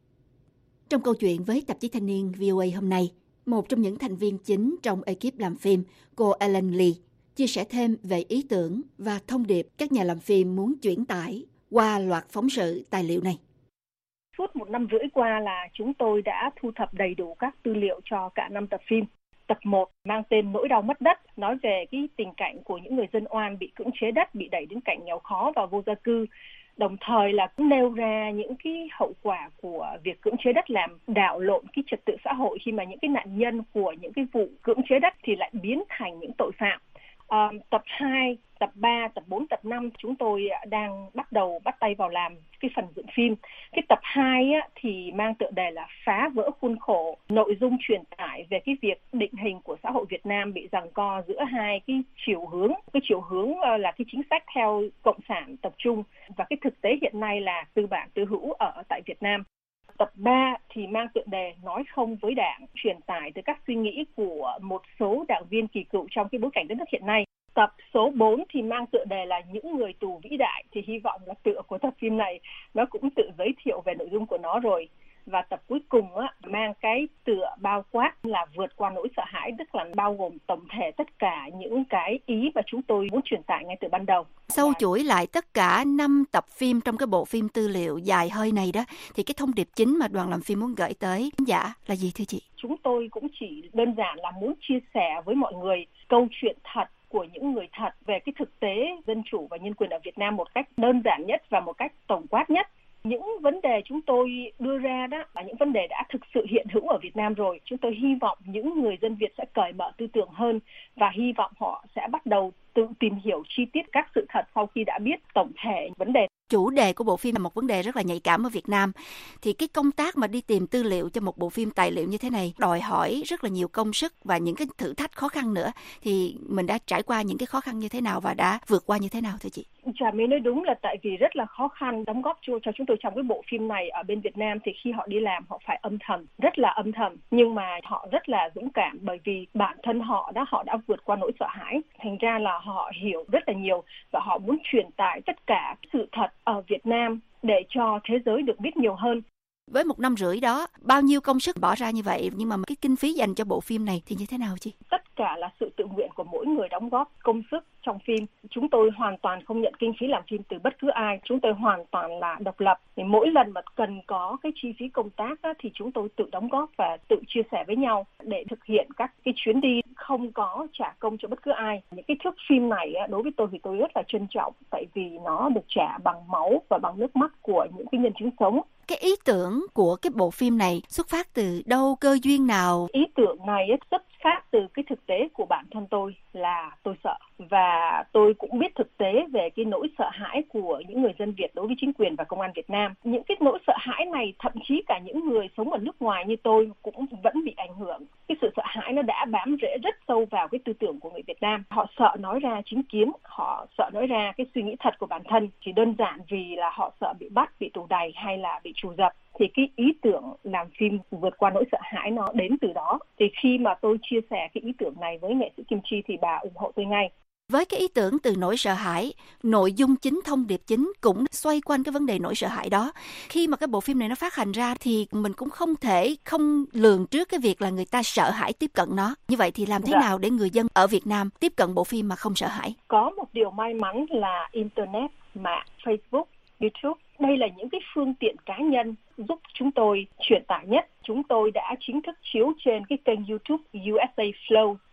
Trong câu chuyện với tạp chí Thanh niên vê o a hôm nay, một trong những thành viên chính trong ekip làm phim, cô Ellen Lee, chia sẻ thêm về ý tưởng và thông điệp các nhà làm phim muốn chuyển tải qua loạt phóng sự tài liệu này. Suốt một năm rưỡi qua là chúng tôi đã thu thập đầy đủ các tư liệu cho cả năm tập phim. Tập một mang tên Nỗi đau mất đất, nói về cái tình cảnh của những người dân oan bị cưỡng chế đất, bị đẩy đến cảnh nghèo khó và vô gia cư. Đồng thời là cũng nêu ra những cái hậu quả của việc cưỡng chế đất làm đảo lộn cái trật tự xã hội khi mà những cái nạn nhân của những cái vụ cưỡng chế đất thì lại biến thành những tội phạm. À, tập hai, tập ba, tập bốn, tập năm chúng tôi đang bắt đầu bắt tay vào làm cái phần dựng phim. Cái tập hai á, thì mang tựa đề là Phá vỡ khuôn khổ, nội dung truyền tải về cái việc định hình của xã hội Việt Nam bị giằng co giữa hai cái chiều hướng. Cái chiều hướng là cái chính sách theo cộng sản tập trung và cái thực tế hiện nay là tư bản tư hữu ở tại Việt Nam. Tập ba thì mang tựa đề Nói không với Đảng, truyền tải từ các suy nghĩ của một số đảng viên kỳ cựu trong cái bối cảnh đất nước hiện nay. Tập số bốn thì mang tựa đề là Những người tù vĩ đại, thì hy vọng là tựa của tập phim này nó cũng tự giới thiệu về nội dung của nó rồi. Và tập cuối cùng á, mang cái tựa bao quát là Vượt qua nỗi sợ hãi, tức là bao gồm tổng thể tất cả những cái ý mà chúng tôi muốn truyền tải ngay từ ban đầu. Sâu chuỗi lại tất cả năm tập phim trong cái bộ phim tư liệu dài hơi này đó, thì cái thông điệp chính mà đoàn làm phim muốn gửi tới khán giả là gì thưa chị? Chúng tôi cũng chỉ đơn giản là muốn chia sẻ với mọi người câu chuyện thật của những người thật về cái thực tế dân chủ và nhân quyền ở Việt Nam một cách đơn giản nhất và một cách tổng quát nhất. Những vấn đề chúng tôi đưa ra đó là những vấn đề đã thực sự hiện hữu ở Việt Nam rồi. Chúng tôi hy vọng những người dân Việt sẽ cởi mở tư tưởng hơn và hy vọng họ sẽ bắt đầu tự tìm hiểu chi tiết các sự thật sau khi đã biết tổng thể vấn đề. Chủ đề của bộ phim là một vấn đề rất là nhạy cảm ở Việt Nam. Thì cái công tác mà đi tìm tư liệu cho một bộ phim tài liệu như thế này đòi hỏi rất là nhiều công sức và những cái thử thách khó khăn nữa. Thì mình đã trải qua những cái khó khăn như thế nào và đã vượt qua như thế nào thưa chị? Trà My nói đúng là tại vì rất là khó khăn đóng góp cho, cho chúng tôi trong cái bộ phim này ở bên Việt Nam thì khi họ đi làm họ phải âm thầm, rất là âm thầm. Nhưng mà họ rất là dũng cảm bởi vì bản thân họ đã họ đã vượt qua nỗi sợ hãi. Thành ra là họ hiểu rất là nhiều và họ muốn truyền tải tất cả sự thật ở Việt Nam để cho thế giới được biết nhiều hơn. Với một năm rưỡi đó, bao nhiêu công sức bỏ ra như vậy, nhưng mà cái kinh phí dành cho bộ phim này thì như thế nào chị? Tất cả là sự tự nguyện của mỗi người đóng góp công sức trong phim. Chúng tôi hoàn toàn không nhận kinh phí làm phim từ bất cứ ai. Chúng tôi hoàn toàn là độc lập. Thì mỗi lần mà cần có cái chi phí công tác á, thì chúng tôi tự đóng góp và tự chia sẻ với nhau để thực hiện các cái chuyến đi không có trả công cho bất cứ ai. Những cái thước phim này á, đối với tôi thì tôi rất là trân trọng tại vì nó được trả bằng máu và bằng nước mắt của những cái nhân chứng sống. Cái ý tưởng của cái bộ phim này xuất phát từ đâu, cơ duyên nào? Ý tưởng này xuất phát từ cái thực tế của bản thân tôi là tôi sợ. Và tôi cũng biết thực tế về cái nỗi sợ hãi của những người dân Việt đối với chính quyền và công an Việt Nam. Những cái nỗi sợ hãi này thậm chí cả những người sống ở nước ngoài như tôi cũng vẫn bị ảnh hưởng. Cái sự sợ hãi nó đã bám rễ rất sâu vào cái tư tưởng của người Việt Nam. Họ sợ nói ra chính kiến, họ sợ nói ra cái suy nghĩ thật của bản thân. Chỉ đơn giản vì là họ sợ bị bắt, bị tù đày hay là bị trù dập. Thì cái ý tưởng làm phim Vượt qua nỗi sợ hãi nó đến từ đó. Thì khi mà tôi chia sẻ cái ý tưởng này với nghệ sĩ Kim Chi thì bà ủng hộ tôi ngay. Với cái ý tưởng từ nỗi sợ hãi, nội dung chính, thông điệp chính cũng xoay quanh cái vấn đề nỗi sợ hãi đó. Khi mà cái bộ phim này nó phát hành ra thì mình cũng không thể không lường trước cái việc là người ta sợ hãi tiếp cận nó. Như vậy thì làm thế dạ. nào để người dân ở Việt Nam tiếp cận bộ phim mà không sợ hãi? Có một điều may mắn là Internet, mạng, Facebook, YouTube. Đây là những cái phương tiện cá nhân giúp chúng tôi truyền tải nhất. Chúng tôi đã chính thức chiếu trên cái kênh YouTube u ét a Flow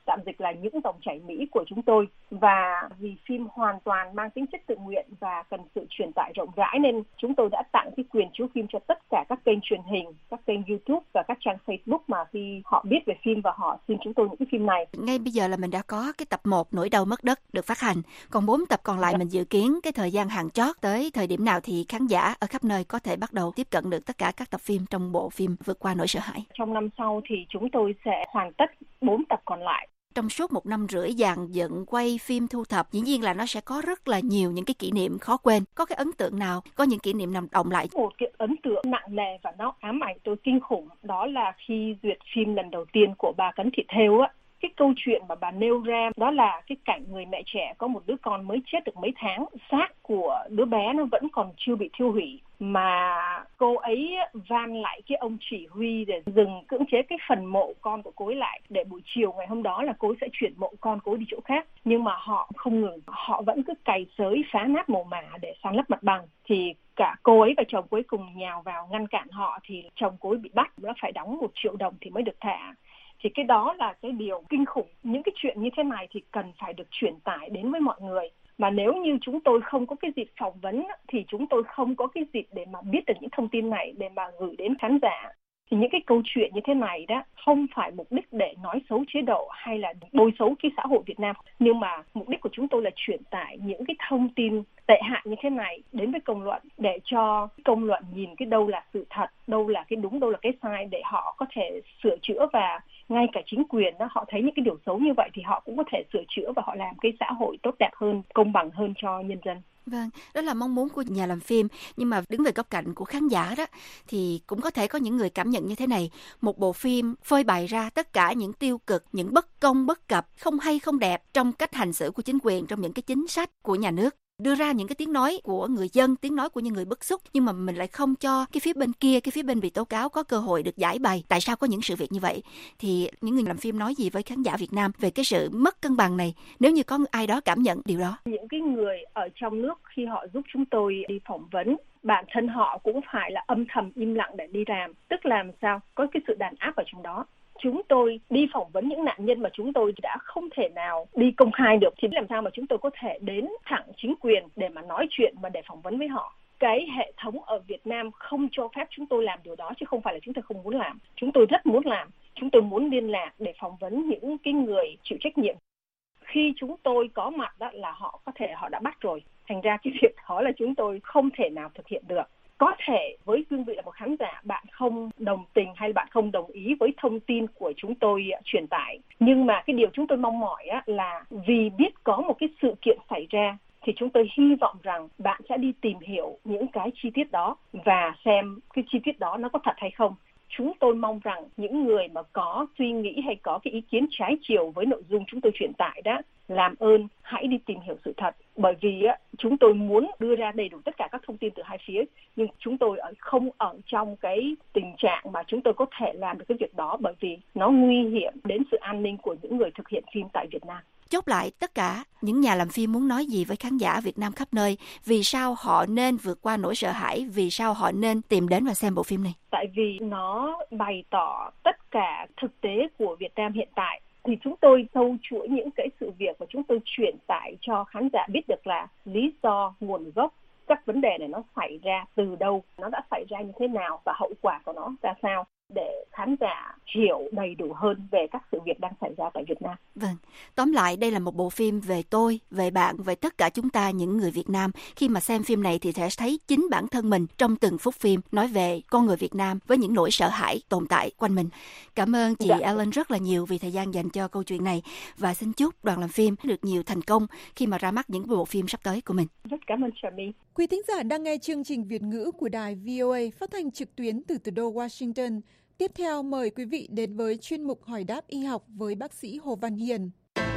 tạm dịch là những dòng chảy Mỹ của chúng tôi. Và vì phim hoàn toàn mang tính chất tự nguyện và cần sự truyền tải rộng rãi nên chúng tôi đã tặng cái quyền chiếu phim cho tất cả các kênh truyền hình, các kênh YouTube và các trang Facebook mà khi họ biết về phim và họ xin chúng tôi những cái phim này. Ngay bây giờ là mình đã có cái tập một Nỗi đau mất đất được phát hành, còn bốn tập còn lại dạ. Mình dự kiến cái thời gian hạn chót tới thời điểm nào thì khán giả ở khắp nơi có thể bắt đầu tiếp cận được tất cả các tập phim trong bộ phim Vượt qua nỗi sợ hãi. Trong năm sau thì chúng tôi sẽ hoàn tất bốn tập còn lại. Trong suốt một năm rưỡi dàn dựng quay phim thu thập, dĩ nhiên là nó sẽ có rất là nhiều những cái kỷ niệm khó quên. Có cái ấn tượng nào, có những kỷ niệm nào động lại? Một cái ấn tượng nặng nề và nó ám ảnh tôi kinh khủng, đó là khi duyệt phim lần đầu tiên của bà Cấn Thị Thêu á. Cái câu chuyện mà bà nêu ra đó là cái cảnh người mẹ trẻ có một đứa con mới chết được mấy tháng, xác của đứa bé nó vẫn còn chưa bị thiêu hủy, mà cô ấy van lại cái ông chỉ huy để dừng cưỡng chế cái phần mộ con của cô ấy lại, để buổi chiều ngày hôm đó là cô ấy sẽ chuyển mộ con cô ấy đi chỗ khác. Nhưng mà họ không ngừng, họ vẫn cứ cày xới phá nát mồ mả để san lấp mặt bằng. Thì cả cô ấy và chồng cuối cùng nhào vào ngăn cản họ, thì chồng cô ấy bị bắt, nó phải đóng một triệu đồng thì mới được thả. Thì cái đó là cái điều kinh khủng. Những cái chuyện như thế này thì cần phải được truyền tải đến với mọi người. Mà nếu như chúng tôi không có cái dịp phỏng vấn thì chúng tôi không có cái dịp để mà biết được những thông tin này để mà gửi đến khán giả. Thì những cái câu chuyện như thế này đó không phải mục đích để nói xấu chế độ hay là bôi xấu cái xã hội Việt Nam. Nhưng mà mục đích của chúng tôi là truyền tải những cái thông tin tệ hại như thế này đến với công luận, để cho công luận nhìn cái đâu là sự thật, đâu là cái đúng, đâu là cái sai, để họ có thể sửa chữa. Và ngay cả chính quyền đó, họ thấy những cái điều xấu như vậy thì họ cũng có thể sửa chữa và họ làm cái xã hội tốt đẹp hơn, công bằng hơn cho nhân dân. Vâng, đó là mong muốn của nhà làm phim, nhưng mà đứng về góc cạnh của khán giả đó thì cũng có thể có những người cảm nhận như thế này. Một bộ phim phơi bày ra tất cả những tiêu cực, những bất công, bất cập, không hay không đẹp trong cách hành xử của chính quyền, trong những cái chính sách của nhà nước. Đưa ra những cái tiếng nói của người dân, tiếng nói của những người bức xúc, nhưng mà mình lại không cho cái phía bên kia, cái phía bên bị tố cáo có cơ hội được giải bày tại sao có những sự việc như vậy. Thì những người làm phim nói gì với khán giả Việt Nam về cái sự mất cân bằng này, nếu như có ai đó cảm nhận điều đó? Những cái người ở trong nước khi họ giúp chúng tôi đi phỏng vấn, bản thân họ cũng phải là âm thầm im lặng để đi làm, tức làm sao có cái sự đàn áp ở trong đó. Chúng tôi đi phỏng vấn những nạn nhân mà chúng tôi đã không thể nào đi công khai được, thì làm sao mà chúng tôi có thể đến thẳng chính quyền để mà nói chuyện và để phỏng vấn với họ. Cái hệ thống ở Việt Nam không cho phép chúng tôi làm điều đó, chứ không phải là chúng tôi không muốn làm. Chúng tôi rất muốn làm, chúng tôi muốn liên lạc để phỏng vấn những cái người chịu trách nhiệm. Khi chúng tôi có mặt đó là họ có thể họ đã bắt rồi, thành ra cái việc đó là chúng tôi không thể nào thực hiện được. Có thể với cương vị là một khán giả, bạn không đồng tình hay bạn không đồng ý với thông tin của chúng tôi truyền tải. Nhưng mà cái điều chúng tôi mong mỏi á, là vì biết có một cái sự kiện xảy ra thì chúng tôi hy vọng rằng bạn sẽ đi tìm hiểu những cái chi tiết đó và xem cái chi tiết đó nó có thật hay không. Chúng tôi mong rằng những người mà có suy nghĩ hay có cái ý kiến trái chiều với nội dung chúng tôi truyền tải đó, làm ơn hãy đi tìm hiểu sự thật. Bởi vì á, chúng tôi muốn đưa ra đầy đủ tất cả các thông tin từ hai phía, nhưng chúng tôi ở không ở trong cái tình trạng mà chúng tôi có thể làm được cái việc đó, bởi vì nó nguy hiểm đến sự an ninh của những người thực hiện phim tại Việt Nam. Chốt lại, tất cả những nhà làm phim muốn nói gì với khán giả Việt Nam khắp nơi? Vì sao họ nên vượt qua nỗi sợ hãi? Vì sao họ nên tìm đến và xem bộ phim này? Tại vì nó bày tỏ tất cả thực tế của Việt Nam hiện tại. Thì chúng tôi sâu chuỗi những cái sự việc và chúng tôi truyền tải cho khán giả biết được là lý do, nguồn gốc, các vấn đề này nó xảy ra từ đâu, nó đã xảy ra như thế nào và hậu quả của nó ra sao, để khán giả hiểu đầy đủ hơn về các sự việc đang xảy ra tại Việt Nam. Vâng, tóm lại đây là một bộ phim về tôi, về bạn, về tất cả chúng ta những người Việt Nam. Khi mà xem phim này thì sẽ thấy chính bản thân mình trong từng phút phim, nói về con người Việt Nam với những nỗi sợ hãi tồn tại quanh mình. Cảm ơn chị dạ. Ellen rất là nhiều vì thời gian dành cho câu chuyện này, và xin chúc đoàn làm phim được nhiều thành công khi mà ra mắt những bộ phim sắp tới của mình. Rất cảm ơn Trà. Quý thính giả đang nghe chương trình Việt ngữ của đài vê o a phát thanh trực tuyến từ thủ đô Washington. Tiếp theo mời quý vị đến với chuyên mục hỏi đáp y học với bác sĩ Hồ Văn Hiền.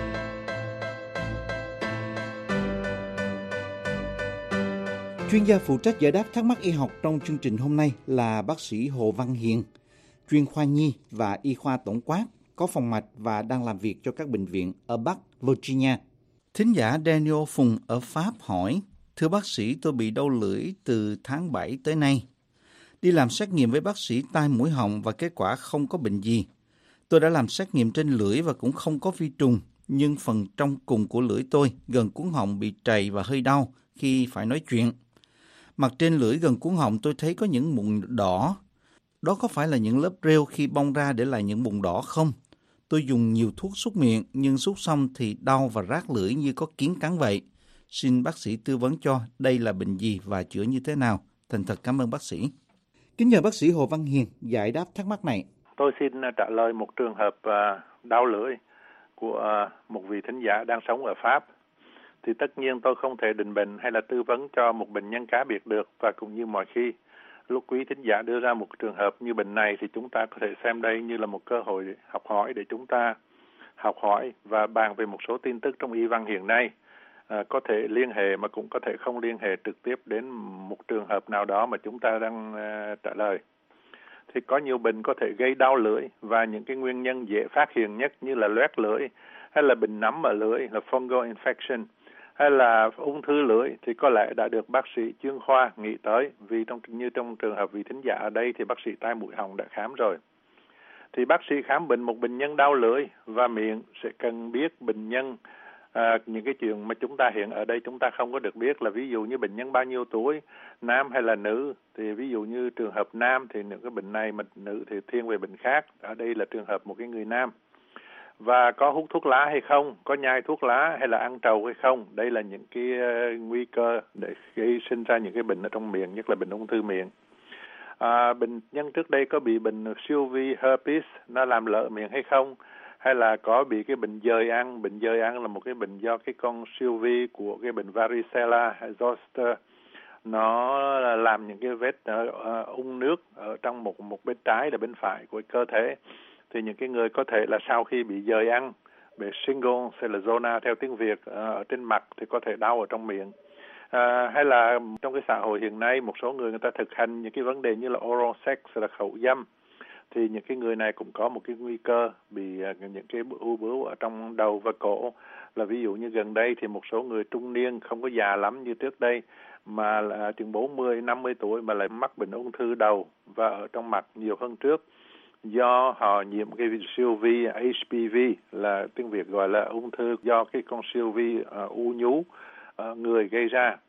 Chuyên gia phụ trách giải đáp thắc mắc y học trong chương trình hôm nay là bác sĩ Hồ Văn Hiền, chuyên khoa nhi và y khoa tổng quát, có phòng mạch và đang làm việc cho các bệnh viện ở Bắc Virginia. Thính giả Daniel Phùng ở Pháp hỏi: thưa bác sĩ, tôi bị đau lưỡi từ tháng bảy tới nay. Đi làm xét nghiệm với bác sĩ tai mũi họng và kết quả không có bệnh gì. Tôi đã làm xét nghiệm trên lưỡi và cũng không có vi trùng, nhưng phần trong cùng của lưỡi tôi gần cuống họng bị trầy và hơi đau khi phải nói chuyện. Mặt trên lưỡi gần cuống họng tôi thấy có những mụn đỏ. Đó có phải là những lớp rêu khi bong ra để lại những mụn đỏ không? Tôi dùng nhiều thuốc súc miệng, nhưng súc xong thì đau và rát lưỡi như có kiến cắn vậy. Xin bác sĩ tư vấn cho đây là bệnh gì và chữa như thế nào. Thành thật cảm ơn bác sĩ. Kính nhờ bác sĩ Hồ Văn Hiền giải đáp thắc mắc này. Tôi xin trả lời một trường hợp đau lưỡi của một vị thính giả đang sống ở Pháp. Thì tất nhiên tôi không thể định bệnh hay là tư vấn cho một bệnh nhân cá biệt được, và cũng như mọi khi, lúc quý thính giả đưa ra một trường hợp như bệnh này thì chúng ta có thể xem đây như là một cơ hội để học hỏi, để chúng ta học hỏi và bàn về một số tin tức trong y văn hiện nay. À, có thể liên hệ mà cũng có thể không liên hệ trực tiếp đến một trường hợp nào đó mà chúng ta đang uh, trả lời. Thì có nhiều bệnh có thể gây đau lưỡi, và những cái nguyên nhân dễ phát hiện nhất như là loét lưỡi, hay là bệnh nấm ở lưỡi là fungal infection, hay là ung thư lưỡi thì có lẽ đã được bác sĩ chuyên khoa nghĩ tới, vì trong như trong trường hợp vị thính giả ở đây thì bác sĩ tai mũi họng đã khám rồi. Thì bác sĩ khám bệnh một bệnh nhân đau lưỡi và miệng sẽ cần biết bệnh nhân à, những cái chuyện mà chúng ta hiện ở đây chúng ta không có được biết, là ví dụ như bệnh nhân bao nhiêu tuổi, nam hay là nữ. Thì ví dụ như trường hợp nam thì những cái bệnh này, mà nữ thì thiên về bệnh khác. Ở đây là trường hợp một cái người nam. Và có hút thuốc lá hay không, có nhai thuốc lá hay là ăn trầu hay không. Đây là những cái uh, nguy cơ để gây sinh ra những cái bệnh ở trong miệng, nhất là bệnh ung thư miệng. À, bệnh nhân trước đây có bị bệnh siêu vi herpes, nó làm lở miệng hay không, hay là có bị cái bệnh dời ăn. Bệnh dời ăn là một cái bệnh do cái con siêu vi của cái bệnh varicella hay zoster, nó làm những cái vết uh, ung nước ở trong một một bên trái và bên phải của cơ thể. Thì những cái người có thể là sau khi bị dời ăn, bị shingles hay là zona theo tiếng Việt ở trên mặt thì có thể đau ở trong miệng. À, hay là trong cái xã hội hiện nay, một số người người ta thực hành những cái vấn đề như là oral sex hay là khẩu dâm, thì những cái người này cũng có một cái nguy cơ bị những cái u bướu ở trong đầu và cổ. Là ví dụ như gần đây thì một số người trung niên không có già lắm như trước đây, mà là chừng bốn mươi, năm mươi tuổi mà lại mắc bệnh ung thư đầu và ở trong mặt nhiều hơn trước, do họ nhiễm cái siêu vi H P V, là tiếng Việt gọi là ung thư do cái con siêu vi uh, u nhú uh, người gây ra.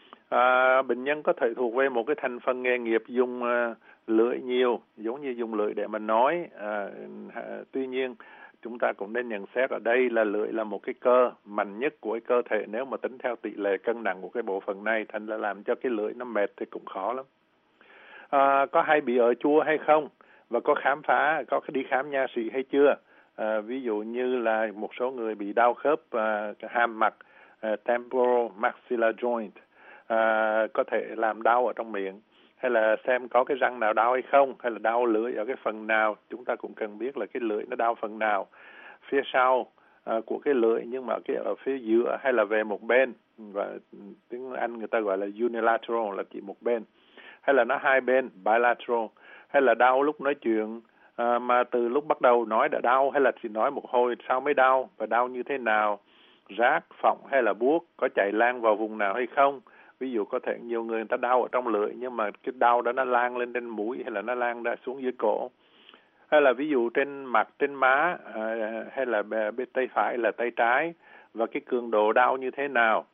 À, bệnh nhân có thể thuộc về một cái thành phần nghề nghiệp dùng uh, lưỡi nhiều, giống như dùng lưỡi để mà nói. À, uh, tuy nhiên chúng ta cũng nên nhận xét ở đây là lưỡi là một cái cơ mạnh nhất của cái cơ thể, nếu mà tính theo tỷ lệ cân nặng của cái bộ phận này, thành là làm cho cái lưỡi nó mệt thì cũng khó lắm. À, có hay bị ở chua hay không? Và có khám phá, có đi khám nha sĩ hay chưa? À, ví dụ như là một số người bị đau khớp uh, hàm mặt, uh, temporal maxillar joint, uh, có thể làm đau ở trong miệng, hay là xem có cái răng nào đau hay không, hay là đau lưỡi ở cái phần nào. Chúng ta cũng cần biết là cái lưỡi nó đau phần nào, phía sau uh, của cái lưỡi, nhưng mà cái ở phía giữa hay là về một bên, và tiếng Anh người ta gọi là unilateral, là chỉ một bên, hay là nó hai bên, bilateral, hay là đau lúc nói chuyện à, mà từ lúc bắt đầu nói đã đau, hay là chỉ nói một hồi sau mới đau, và đau như thế nào, rát, phỏng hay là buốt, có chảy lan vào vùng nào hay không. Ví dụ có thể nhiều người người ta đau ở trong lưỡi, nhưng mà cái đau đó nó lan lên trên mũi hay là nó lan ra xuống dưới cổ, hay là ví dụ trên mặt, trên má, à, hay là bên tay phải là tay trái, và cái cường độ đau như thế nào,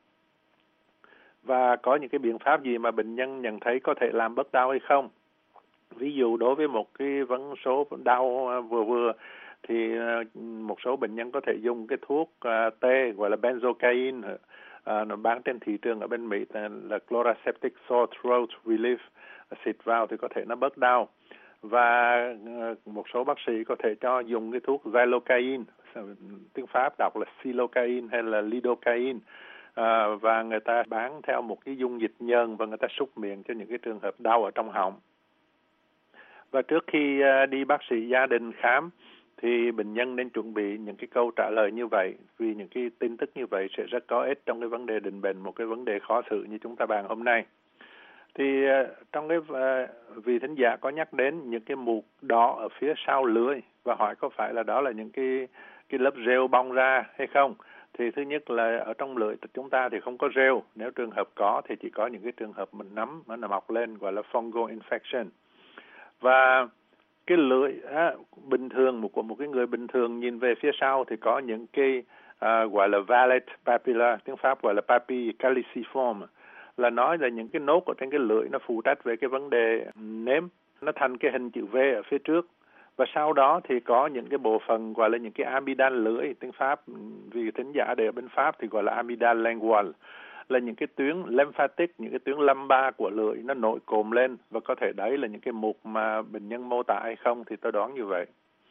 và có những cái biện pháp gì mà bệnh nhân nhận thấy có thể làm bớt đau hay không. Ví dụ đối với một cái vấn số đau vừa vừa thì một số bệnh nhân có thể dùng cái thuốc uh, T gọi là benzocaine, uh, nó bán trên thị trường ở bên Mỹ là Chloraseptic Sore Throat Relief, xịt vào thì có thể nó bớt đau. Và uh, một số bác sĩ có thể cho dùng cái thuốc xylocaine, tiếng Pháp đọc là xylocaine hay là lidocaine, uh, và người ta bán theo một cái dung dịch nhờn và người ta súc miệng cho những cái trường hợp đau ở trong họng. Và trước khi uh, đi bác sĩ gia đình khám thì bệnh nhân nên chuẩn bị những cái câu trả lời như vậy, vì những cái tin tức như vậy sẽ rất có ích trong cái vấn đề định bệnh, một cái vấn đề khó xử như chúng ta bàn hôm nay. Thì uh, trong cái uh, vị thính giả có nhắc đến những cái mụn đỏ ở phía sau lưỡi và hỏi có phải là đó là những cái cái lớp rêu bong ra hay không. Thì thứ nhất là ở trong lưỡi chúng ta thì không có rêu, nếu trường hợp có thì chỉ có những cái trường hợp mình nấm nó mọc lên gọi là fungal infection. Và cái lưỡi á, bình thường một của một cái người bình thường nhìn về phía sau thì có những cái à, gọi là valet papilla, tiếng Pháp gọi là papille caliciforme, là nói là những cái nốt ở trên cái lưỡi nó phụ trách về cái vấn đề nếm, nó thành cái hình chữ V ở phía trước. Và sau đó thì có những cái bộ phận gọi là những cái amygdala lưỡi, tiếng Pháp vì thính giả để ở bên Pháp thì gọi là amygdala lingual, là những cái tuyến lymphatic, những cái tuyến lâm ba của lưỡi nó nổi cộm lên, và có thể đấy là những cái mục mà bệnh nhân mô tả hay không thì tôi đoán như vậy.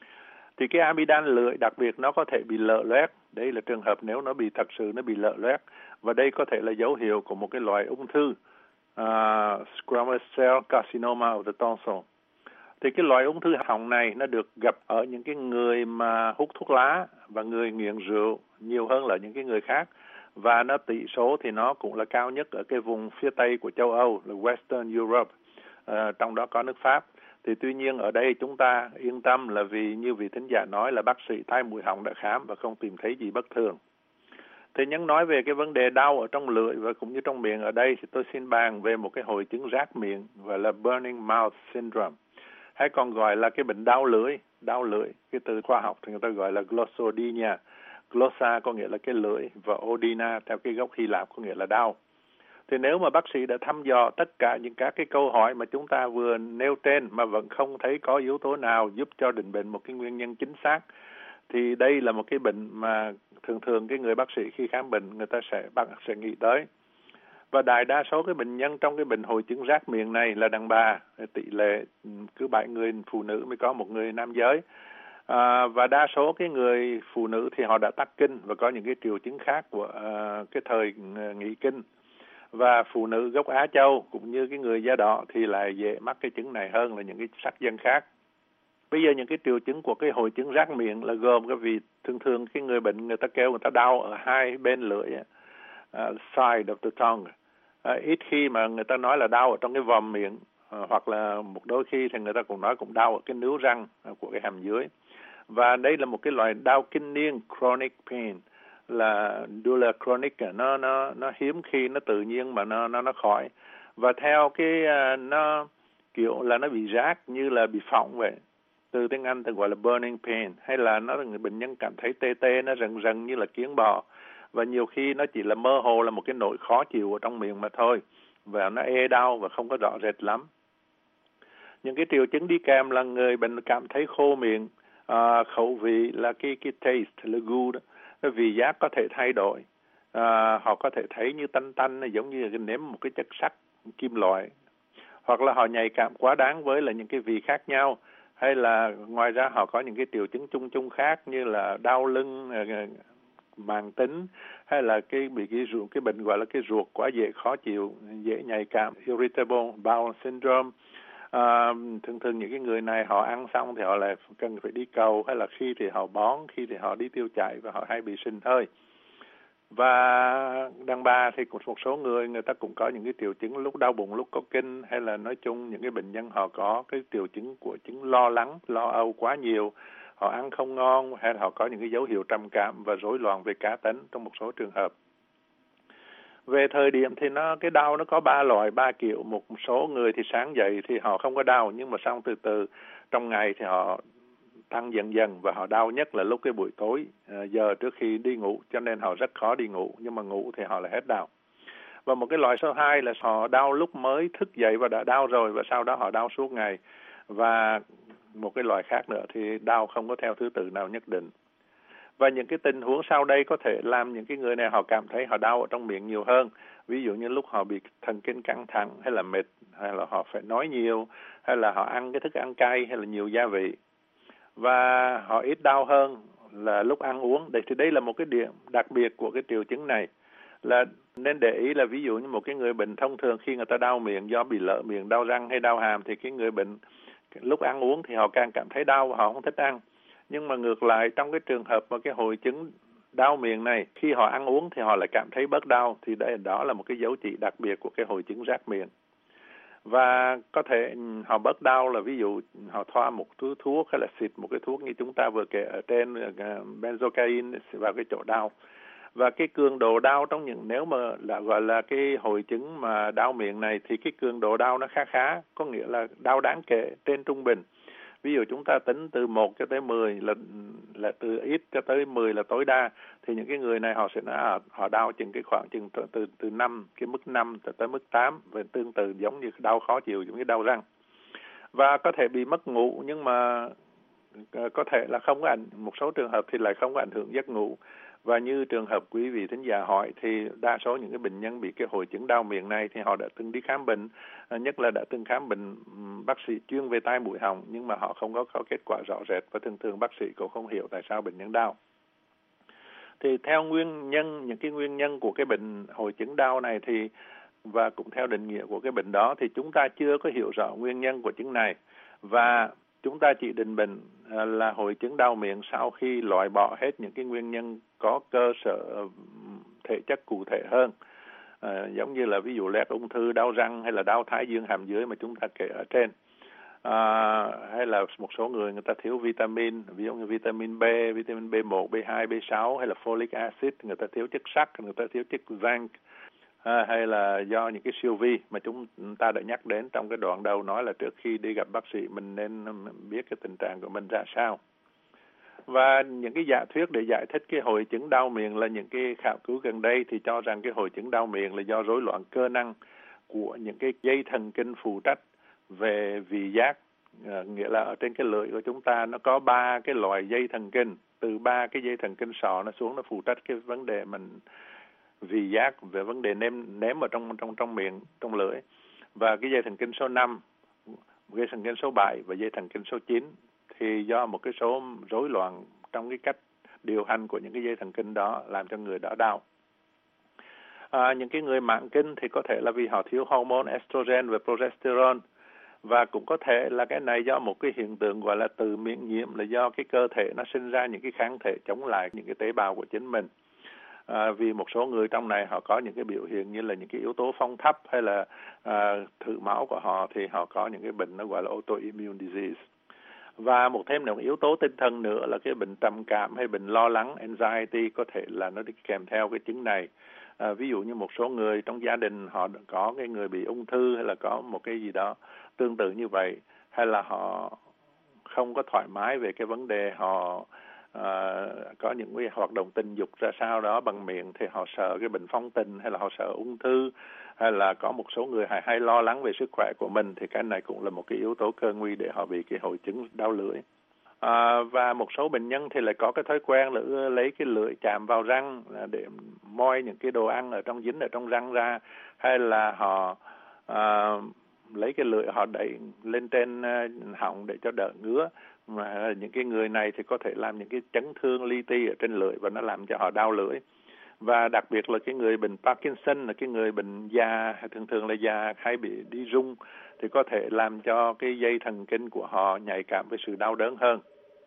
Thì cái amygdala lưỡi đặc biệt nó có thể bị lở loét, đây là trường hợp nếu nó bị thật sự nó bị lở loét, và đây có thể là dấu hiệu của một cái loại ung thư uh, squamous cell carcinoma of the tonsil. Thì cái loại ung thư họng này nó được gặp ở những cái người mà hút thuốc lá và người nghiện rượu nhiều hơn là những cái người khác. Và nó tỷ số thì nó cũng là cao nhất ở cái vùng phía Tây của châu Âu, là Western Europe, à, trong đó có nước Pháp. Thì tuy nhiên ở đây chúng ta yên tâm là vì như vị thính giả nói là bác sĩ tai mũi họng đã khám và không tìm thấy gì bất thường. Thì nhắn nói về cái vấn đề đau ở trong lưỡi và cũng như trong miệng ở đây thì tôi xin bàn về một cái hội chứng rát miệng gọi là burning mouth syndrome, hay còn gọi là cái bệnh đau lưỡi. Đau lưỡi, cái từ khoa học thì người ta gọi là glossodynia. Glossa có nghĩa là cái lưỡi và odyna theo cái gốc Hy Lạp có nghĩa là đau. Thì nếu mà bác sĩ đã thăm dò tất cả những các cái câu hỏi mà chúng ta vừa nêu trên mà vẫn không thấy có yếu tố nào giúp cho định bệnh một cái nguyên nhân chính xác, thì đây là một cái bệnh mà thường thường cái người bác sĩ khi khám bệnh người ta sẽ bác sẽ nghĩ tới. Và đại đa số cái bệnh nhân trong cái bệnh hội chứng rát miệng này là đàn bà, tỷ lệ cứ bảy người phụ nữ mới có một người nam giới. À, và đa số cái người phụ nữ thì họ đã tắc kinh và có những cái triệu chứng khác của uh, cái thời nghỉ kinh. Và phụ nữ gốc Á Châu cũng như cái người da đỏ thì lại dễ mắc cái chứng này hơn là những cái sắc dân khác. Bây giờ những cái triệu chứng của cái hội chứng rát miệng là gồm cái vì thường thường cái người bệnh người ta kêu người ta đau ở hai bên lưỡi, uh, side of the tongue. Uh, ít khi mà người ta nói là đau ở trong cái vòm miệng, uh, hoặc là một đôi khi thì người ta cũng nói cũng đau ở cái nướu răng uh, của cái hàm dưới. Và đây là một cái loại đau kinh niên chronic pain, là dulla chronic, nó nó nó hiếm khi nó tự nhiên mà nó nó nó khỏi. Và theo cái uh, nó kiểu là nó bị rát như là bị phỏng vậy. Từ tiếng Anh thì gọi là burning pain, hay là nó người bệnh nhân cảm thấy tê tê, nó rần rần như là kiến bò. Và nhiều khi nó chỉ là mơ hồ là một cái nỗi khó chịu ở trong miệng mà thôi, và nó ê đau và không có rõ rệt lắm. Những cái triệu chứng đi kèm là người bệnh cảm thấy khô miệng, à, khẩu vị là cái cái taste là gu đó, cái vị giác có thể thay đổi, à, họ có thể thấy như tanh tanh giống như nếm một cái chất sắt kim loại, hoặc là họ nhạy cảm quá đáng với là những cái vị khác nhau, hay là ngoài ra họ có những cái triệu chứng chung chung khác như là đau lưng màng tính, hay là cái bị cái ruột, cái bệnh gọi là cái ruột quá dễ khó chịu, dễ nhạy cảm, irritable bowel syndrome. À, thường thường những cái người này họ ăn xong thì họ lại cần phải đi cầu, hay là khi thì họ bón, khi thì họ đi tiêu chảy và họ hay bị sinh hơi. Và đàn bà thì một số người người ta cũng có những cái triệu chứng lúc đau bụng, lúc có kinh, hay là nói chung những cái bệnh nhân họ có cái triệu chứng của chứng lo lắng, lo âu quá nhiều, họ ăn không ngon, hay là họ có những cái dấu hiệu trầm cảm và rối loạn về cá tính trong một số trường hợp. Về thời điểm thì nó cái đau nó có ba loại, ba kiểu. Một số người thì sáng dậy thì họ không có đau, nhưng mà xong từ từ trong ngày thì họ tăng dần dần và họ đau nhất là lúc cái buổi tối, giờ trước khi đi ngủ, cho nên họ rất khó đi ngủ, nhưng mà ngủ thì họ lại hết đau. Và một cái loại số hai là họ đau lúc mới thức dậy và đã đau rồi, và sau đó họ đau suốt ngày. Và một cái loại khác nữa thì đau không có theo thứ tự nào nhất định. Và những cái tình huống sau đây có thể làm những cái người này họ cảm thấy họ đau ở trong miệng nhiều hơn. Ví dụ như lúc họ bị thần kinh căng thẳng, hay là mệt, hay là họ phải nói nhiều, hay là họ ăn cái thức ăn cay, hay là nhiều gia vị. Và họ ít đau hơn là lúc ăn uống. Đây thì đây là một cái điểm đặc biệt của cái triệu chứng này. Là nên để ý là ví dụ như một cái người bệnh thông thường khi người ta đau miệng do bị lở miệng, đau răng hay đau hàm, thì cái người bệnh lúc ăn uống thì họ càng cảm thấy đau và họ không thích ăn. Nhưng mà ngược lại trong cái trường hợp mà cái hội chứng đau miệng này, khi họ ăn uống thì họ lại cảm thấy bớt đau, thì đây đó là một cái dấu chỉ đặc biệt của cái hội chứng rát miệng. Và có thể họ bớt đau là ví dụ họ thoa một thứ thuốc hay là xịt một cái thuốc như chúng ta vừa kể ở trên, benzocaine vào cái chỗ đau. Và cái cường độ đau trong những nếu mà là gọi là cái hội chứng mà đau miệng này thì cái cường độ đau nó khá khá, có nghĩa là đau đáng kể trên trung bình. Ví dụ chúng ta tính từ một cho tới mười là là từ ít cho tới mười là tối đa, thì những cái người này họ sẽ nói họ, họ đau chừng cái khoảng chừng từ từ, từ năm, cái mức năm cho tới mức tám, và tương tự giống như đau khó chịu giống như đau răng. Và có thể bị mất ngủ, nhưng mà có thể là không có ảnh, một số trường hợp thì lại không có ảnh hưởng giấc ngủ. Và như trường hợp quý vị thính giả hỏi thì đa số những cái bệnh nhân bị cái hội chứng đau miệng này thì họ đã từng đi khám bệnh, nhất là đã từng khám bệnh bác sĩ chuyên về tai mũi họng, nhưng mà họ không có, có kết quả rõ rệt, và thường thường bác sĩ cũng không hiểu tại sao bệnh nhân đau. Thì theo nguyên nhân, những cái nguyên nhân của cái bệnh hội chứng đau này thì, và cũng theo định nghĩa của cái bệnh đó, thì chúng ta chưa có hiểu rõ nguyên nhân của chứng này, và chúng ta chỉ định bệnh là hội chứng đau miệng sau khi loại bỏ hết những cái nguyên nhân có cơ sở thể chất cụ thể hơn, à, giống như là ví dụ loét ung thư, đau răng hay là đau thái dương hàm dưới mà chúng ta kể ở trên, à, hay là một số người người ta thiếu vitamin, ví dụ như vitamin B, vitamin B một, B hai, B sáu, hay là folic acid, người ta thiếu chất sắt, người ta thiếu chất zinc, à, hay là do những cái siêu vi mà chúng ta đã nhắc đến trong cái đoạn đầu, nói là trước khi đi gặp bác sĩ mình nên biết cái tình trạng của mình ra sao. Và những cái giả thuyết để giải thích cái hội chứng đau miệng là những cái khảo cứu gần đây thì cho rằng cái hội chứng đau miệng là do rối loạn cơ năng của những cái dây thần kinh phụ trách về vị giác, à, nghĩa là ở trên cái lưỡi của chúng ta nó có ba cái loại dây thần kinh, từ ba cái dây thần kinh sọ nó xuống, nó phụ trách cái vấn đề mình vị giác, về vấn đề nếm nếm ở trong trong trong miệng, trong lưỡi. Và cái dây thần kinh số năm, dây thần kinh số bảy và dây thần kinh số chín thì do một cái số rối loạn trong cái cách điều hành của những cái dây thần kinh đó làm cho người đó đau. À, những cái người mãn kinh thì có thể là vì họ thiếu hormone estrogen và progesterone, và cũng có thể là cái này do một cái hiện tượng gọi là tự miễn nhiễm, là do cái cơ thể nó sinh ra những cái kháng thể chống lại những cái tế bào của chính mình. À, vì một số người trong này họ có những cái biểu hiện như là những cái yếu tố phong thấp, hay là à, thử máu của họ thì họ có những cái bệnh nó gọi là autoimmune disease. Và một thêm một yếu tố tinh thần nữa là cái bệnh trầm cảm hay bệnh lo lắng, anxiety, có thể là nó đi kèm theo cái chứng này. À, ví dụ như một số người trong gia đình họ có cái người bị ung thư, hay là có một cái gì đó tương tự như vậy, hay là họ không có thoải mái về cái vấn đề họ à, có những cái hoạt động tình dục ra sao đó bằng miệng, thì họ sợ cái bệnh phong tình, hay là họ sợ ung thư, hay là có một số người hay, hay lo lắng về sức khỏe của mình, thì cái này cũng là một cái yếu tố cơ nguy để họ bị cái hội chứng đau lưỡi. À, và một số bệnh nhân thì lại có cái thói quen là lấy cái lưỡi chạm vào răng để moi những cái đồ ăn ở trong dính ở trong răng ra, hay là họ à, lấy cái lưỡi họ đẩy lên trên họng để cho đỡ ngứa. Mà những cái người này thì có thể làm những cái chấn thương li ti ở trên lưỡi và nó làm cho họ đau lưỡi. Và đặc biệt là cái người bệnh Parkinson, là cái người bệnh già, thường thường là già hay bị đi rung, thì có thể làm cho cái dây thần kinh của họ nhạy cảm với sự đau đớn hơn.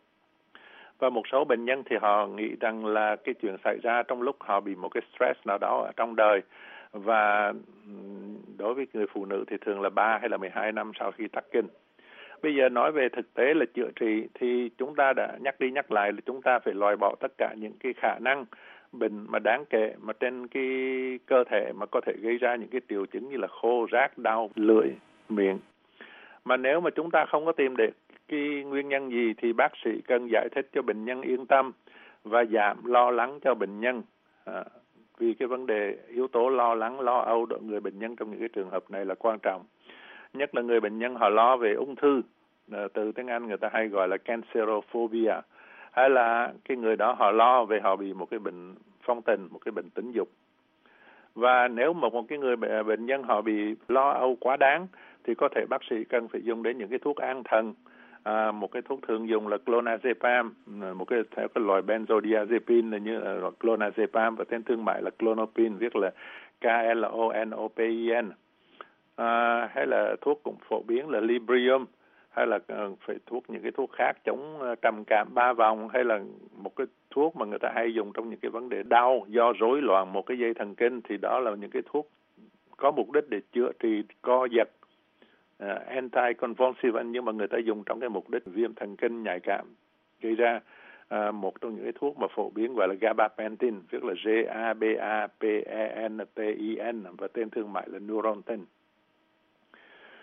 Và một số bệnh nhân thì họ nghĩ rằng là cái chuyện xảy ra trong lúc họ bị một cái stress nào đó ở trong đời. Và đối với người phụ nữ thì thường là ba hay là mười hai năm sau khi tắc kinh. Bây giờ nói về thực tế là chữa trị thì chúng ta đã nhắc đi nhắc lại là chúng ta phải loại bỏ tất cả những cái khả năng bệnh mà đáng kể mà trên cái cơ thể mà có thể gây ra những cái triệu chứng như là khô, rát, đau lưỡi, miệng. Mà nếu mà chúng ta không có tìm được cái nguyên nhân gì thì bác sĩ cần giải thích cho bệnh nhân yên tâm và giảm lo lắng cho bệnh nhân. À, vì cái vấn đề yếu tố lo lắng, lo âu của người bệnh nhân trong những cái trường hợp này là quan trọng. Nhất là người bệnh nhân họ lo về ung thư, từ tiếng Anh người ta hay gọi là cancerophobia, hay là cái người đó họ lo về họ bị một cái bệnh phong tình, một cái bệnh tính dục. Và nếu một, một cái người bệnh nhân họ bị lo âu quá đáng thì có thể bác sĩ cần phải dùng đến những cái thuốc an thần. À, một cái thuốc thường dùng là clonazepam, một cái theo cái loại benzodiazepine là như là clonazepam, và tên thương mại là Klonopin, viết là K L O N O P I N. À, hay là thuốc cũng phổ biến là Librium, hay là uh, phải thuốc những cái thuốc khác chống uh, trầm cảm ba vòng, hay là một cái thuốc mà người ta hay dùng trong những cái vấn đề đau do rối loạn một cái dây thần kinh, thì đó là những cái thuốc có mục đích để chữa trị co giật, uh, anti-convulsivant, nhưng mà người ta dùng trong cái mục đích viêm thần kinh nhạy cảm gây ra. Uh, một trong những cái thuốc mà phổ biến gọi là gabapentin, viết là G A B A P E N T I N, và tên thương mại là Neurontin.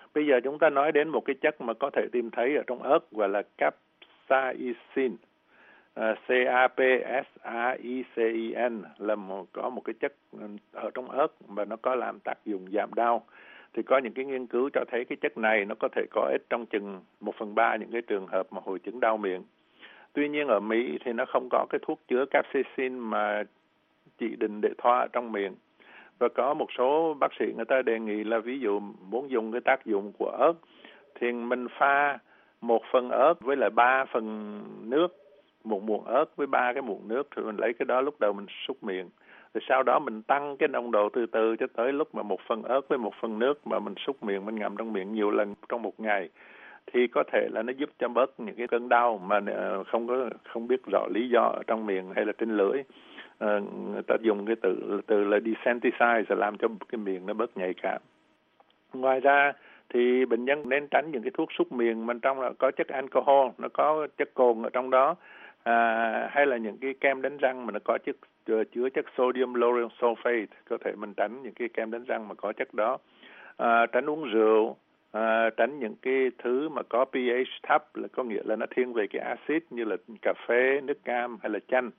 Bây giờ chúng ta nói đến một cái chất mà có thể tìm thấy ở trong ớt gọi là capsaicin. Uh, C A P S A I C I N là một, có một cái chất ở trong ớt và nó có làm tác dụng giảm đau. Thì có những cái nghiên cứu cho thấy cái chất này nó có thể có ích trong chừng một phần ba những cái trường hợp mà hội chứng đau miệng. Tuy nhiên ở Mỹ thì nó không có cái thuốc chứa capsaicin mà chỉ định để thoa ở trong miệng. Và có một số bác sĩ người ta đề nghị là ví dụ muốn dùng cái tác dụng của ớt thì mình pha một phần ớt với lại ba phần nước, một muỗng ớt với ba cái muỗng nước, rồi mình lấy cái đó lúc đầu mình súc miệng. Rồi sau đó mình tăng cái nồng độ từ từ cho tới lúc mà một phần ớt với một phần nước mà mình súc miệng, mình ngậm trong miệng nhiều lần trong một ngày. Thì có thể là nó giúp cho bớt những cái cơn đau mà không có không biết rõ lý do ở trong miệng hay là trên lưỡi. À, người ta dùng cái từ từ là desensitize để làm cho cái miệng nó bớt nhạy cảm. Ngoài ra thì bệnh nhân nên tránh những cái thuốc súc miệng mà trong là có chất alcohol, nó có chất cồn ở trong đó, à, hay là những cái kem đánh răng mà nó có chất chứa chất sodium lauryl sulfate, có thể mình tránh những cái kem đánh răng mà có chất đó. À, tránh uống rượu, à, tránh những cái thứ mà có pH thấp, là có nghĩa là nó thiên về cái axit như là cà phê, nước cam hay là chanh.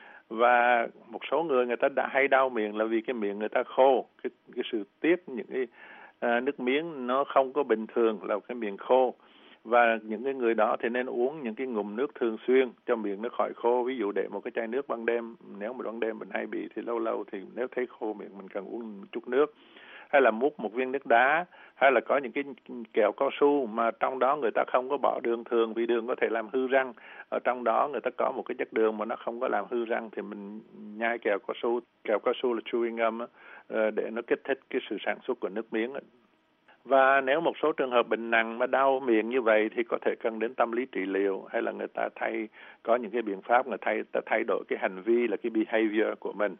Và một số người người ta đã hay đau miệng là vì cái miệng người ta khô, cái cái sự tiết những cái à, nước miếng nó không có bình thường, là cái miệng khô. Và những cái người đó thì nên uống những cái ngụm nước thường xuyên cho miệng nó khỏi khô. Ví dụ để một cái chai nước ban đêm, nếu mà ban đêm mình hay bị thì lâu lâu thì nếu thấy khô miệng mình cần uống một chút nước. Hay là múc một viên nước đá, hay là có những cái kẹo cao su mà trong đó người ta không có bỏ đường thường vì đường có thể làm hư răng. Ở trong đó người ta có một cái chất đường mà nó không có làm hư răng thì mình nhai kẹo cao su, kẹo cao su là chewing gum á, để nó kích thích cái sự sản xuất của nước miếng. Và nếu một số trường hợp bệnh nặng mà đau miệng như vậy thì có thể cần đến tâm lý trị liệu, hay là người ta thay có những cái biện pháp người thay ta thay đổi cái hành vi là cái behavior của mình.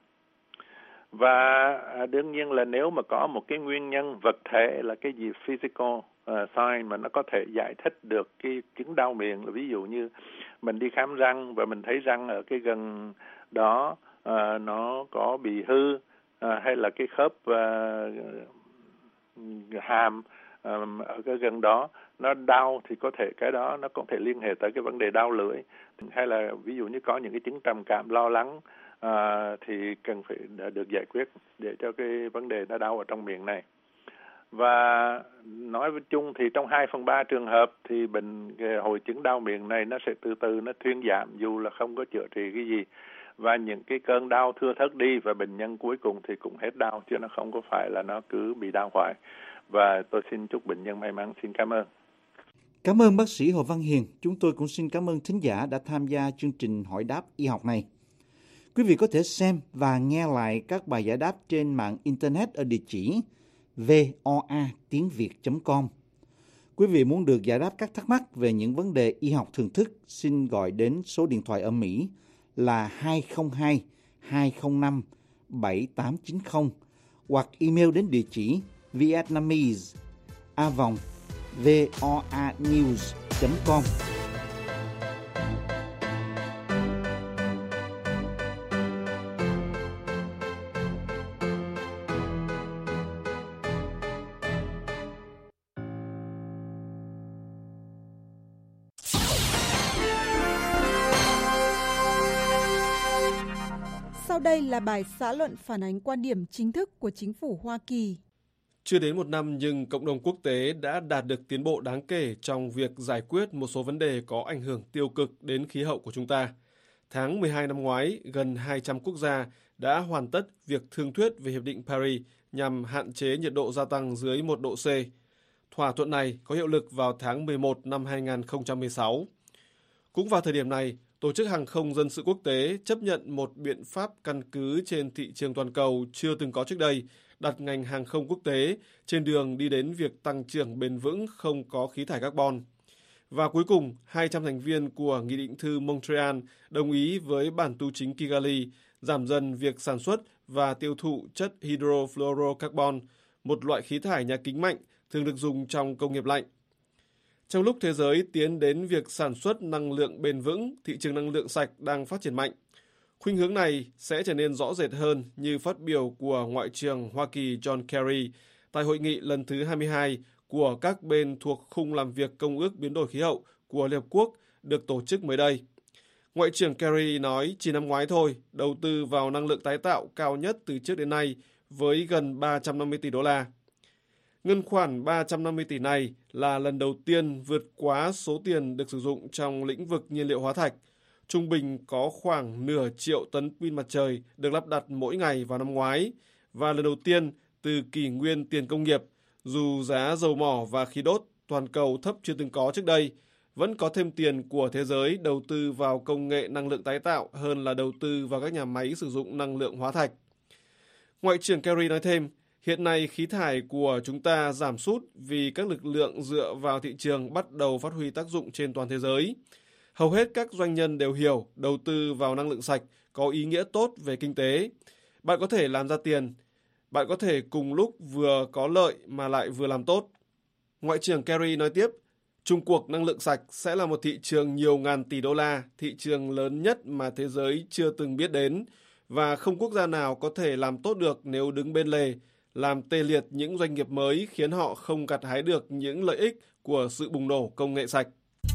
Và đương nhiên là nếu mà có một cái nguyên nhân vật thể là cái gì physical uh, sign mà nó có thể giải thích được cái chứng đau miệng, là ví dụ như mình đi khám răng và mình thấy răng ở cái gần đó uh, nó có bị hư, uh, hay là cái khớp uh, hàm um, ở cái gần đó nó đau thì có thể cái đó nó có thể liên hệ tới cái vấn đề đau lưỡi. Hay là ví dụ như có những cái chứng trầm cảm, lo lắng, À, thì cần phải được giải quyết để cho cái vấn đề nó đau ở trong miệng này. Và nói với chung thì trong hai phần ba trường hợp thì bệnh hội chứng đau miệng này nó sẽ từ từ nó thuyên giảm dù là không có chữa trị cái gì. Và những cái cơn đau thưa thớt đi và bệnh nhân cuối cùng thì cũng hết đau, chứ nó không có phải là nó cứ bị đau hoài. Và tôi xin chúc bệnh nhân may mắn. Xin cảm ơn. Cảm ơn bác sĩ Hồ Văn Hiền. Chúng tôi cũng xin cảm ơn thính giả đã tham gia chương trình hỏi đáp y học này. Quý vị có thể xem và nghe lại các bài giải đáp trên mạng Internet ở địa chỉ voa tiếng việt chấm com. Quý vị muốn được giải đáp các thắc mắc về những vấn đề y học thường thức, xin gọi đến số điện thoại ở Mỹ là hai không hai hai không năm bảy tám chín không hoặc email đến địa chỉ vietnamese a vòng voanews chấm com. Sau đây là bài xã luận phản ánh quan điểm chính thức của chính phủ Hoa Kỳ. Chưa đến một năm nhưng cộng đồng quốc tế đã đạt được tiến bộ đáng kể trong việc giải quyết một số vấn đề có ảnh hưởng tiêu cực đến khí hậu của chúng ta. Tháng mười hai năm ngoái, gần hai trăm quốc gia đã hoàn tất việc thương thuyết về Hiệp định Paris nhằm hạn chế nhiệt độ gia tăng dưới một độ C. Thỏa thuận này có hiệu lực vào tháng mười một năm hai nghìn không trăm mười sáu. Cũng vào thời điểm này, Tổ chức Hàng không Dân sự Quốc tế chấp nhận một biện pháp căn cứ trên thị trường toàn cầu chưa từng có trước đây, đặt ngành hàng không quốc tế trên đường đi đến việc tăng trưởng bền vững không có khí thải carbon. Và cuối cùng, hai trăm thành viên của Nghị định thư Montreal đồng ý với bản tu chính Kigali giảm dần việc sản xuất và tiêu thụ chất hydrofluorocarbon, một loại khí thải nhà kính mạnh thường được dùng trong công nghiệp lạnh. Trong lúc thế giới tiến đến việc sản xuất năng lượng bền vững, thị trường năng lượng sạch đang phát triển mạnh. Khuynh hướng này sẽ trở nên rõ rệt hơn như phát biểu của Ngoại trưởng Hoa Kỳ John Kerry tại hội nghị lần thứ hai mươi hai của các bên thuộc khung làm việc Công ước Biến đổi Khí hậu của Liên Hợp Quốc được tổ chức mới đây. Ngoại trưởng Kerry nói chỉ năm ngoái thôi, đầu tư vào năng lượng tái tạo cao nhất từ trước đến nay với gần ba trăm năm mươi tỷ đô la. Ngân khoản ba trăm năm mươi tỷ này là lần đầu tiên vượt quá số tiền được sử dụng trong lĩnh vực nhiên liệu hóa thạch. Trung bình có khoảng nửa triệu tấn pin mặt trời được lắp đặt mỗi ngày vào năm ngoái, và lần đầu tiên từ kỷ nguyên tiền công nghiệp, dù giá dầu mỏ và khí đốt toàn cầu thấp chưa từng có trước đây, vẫn có thêm tiền của thế giới đầu tư vào công nghệ năng lượng tái tạo hơn là đầu tư vào các nhà máy sử dụng năng lượng hóa thạch. Ngoại trưởng Kerry nói thêm, hiện nay khí thải của chúng ta giảm sút vì các lực lượng dựa vào thị trường bắt đầu phát huy tác dụng trên toàn thế giới. Hầu hết các doanh nhân đều hiểu đầu tư vào năng lượng sạch có ý nghĩa tốt về kinh tế. Bạn có thể làm ra tiền. Bạn có thể cùng lúc vừa có lợi mà lại vừa làm tốt. Ngoại trưởng Kerry nói tiếp, chung cuộc năng lượng sạch sẽ là một thị trường nhiều ngàn tỷ đô la, thị trường lớn nhất mà thế giới chưa từng biết đến, và không quốc gia nào có thể làm tốt được nếu đứng bên lề, làm tê liệt những doanh nghiệp mới khiến họ không gặt hái được những lợi ích của sự bùng nổ công nghệ sạch.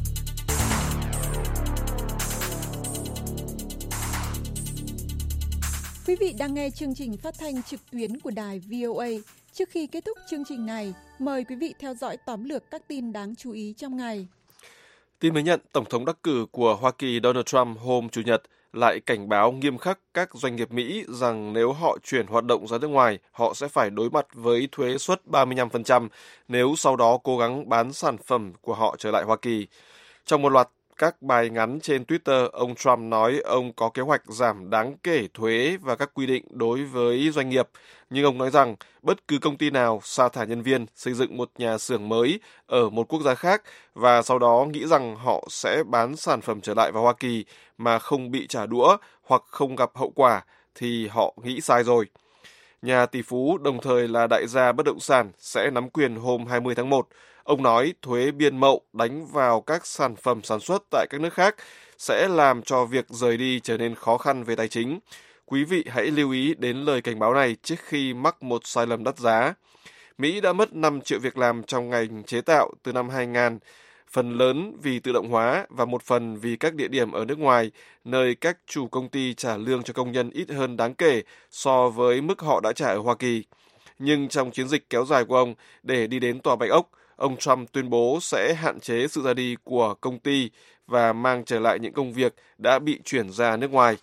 Quý vị đang nghe chương trình phát thanh trực tuyến của đài vê o a. Trước khi kết thúc chương trình này, mời quý vị theo dõi tóm lược các tin đáng chú ý trong ngày. Tin mới nhận, Tổng thống đắc cử của Hoa Kỳ Donald Trump hôm Chủ nhật lại cảnh báo nghiêm khắc các doanh nghiệp Mỹ rằng nếu họ chuyển hoạt động ra nước ngoài, họ sẽ phải đối mặt với thuế suất ba mươi lăm phần trăm nếu sau đó cố gắng bán sản phẩm của họ trở lại Hoa Kỳ. Trong một loạt các bài ngắn trên Twitter, ông Trump nói ông có kế hoạch giảm đáng kể thuế và các quy định đối với doanh nghiệp. Nhưng ông nói rằng bất cứ công ty nào sa thải nhân viên, xây dựng một nhà xưởng mới ở một quốc gia khác và sau đó nghĩ rằng họ sẽ bán sản phẩm trở lại vào Hoa Kỳ mà không bị trả đũa hoặc không gặp hậu quả thì họ nghĩ sai rồi. Nhà tỷ phú đồng thời là đại gia bất động sản sẽ nắm quyền hôm hai mươi tháng một. Ông nói thuế biên mậu đánh vào các sản phẩm sản xuất tại các nước khác sẽ làm cho việc rời đi trở nên khó khăn về tài chính. Quý vị hãy lưu ý đến lời cảnh báo này trước khi mắc một sai lầm đắt giá. Mỹ đã mất năm triệu việc làm trong ngành chế tạo từ năm hai nghìn, phần lớn vì tự động hóa và một phần vì các địa điểm ở nước ngoài, nơi các chủ công ty trả lương cho công nhân ít hơn đáng kể so với mức họ đã trả ở Hoa Kỳ. Nhưng trong chiến dịch kéo dài của ông để đi đến Tòa Bạch Ốc, ông Trump tuyên bố sẽ hạn chế sự ra đi của công ty và mang trở lại những công việc đã bị chuyển ra nước ngoài.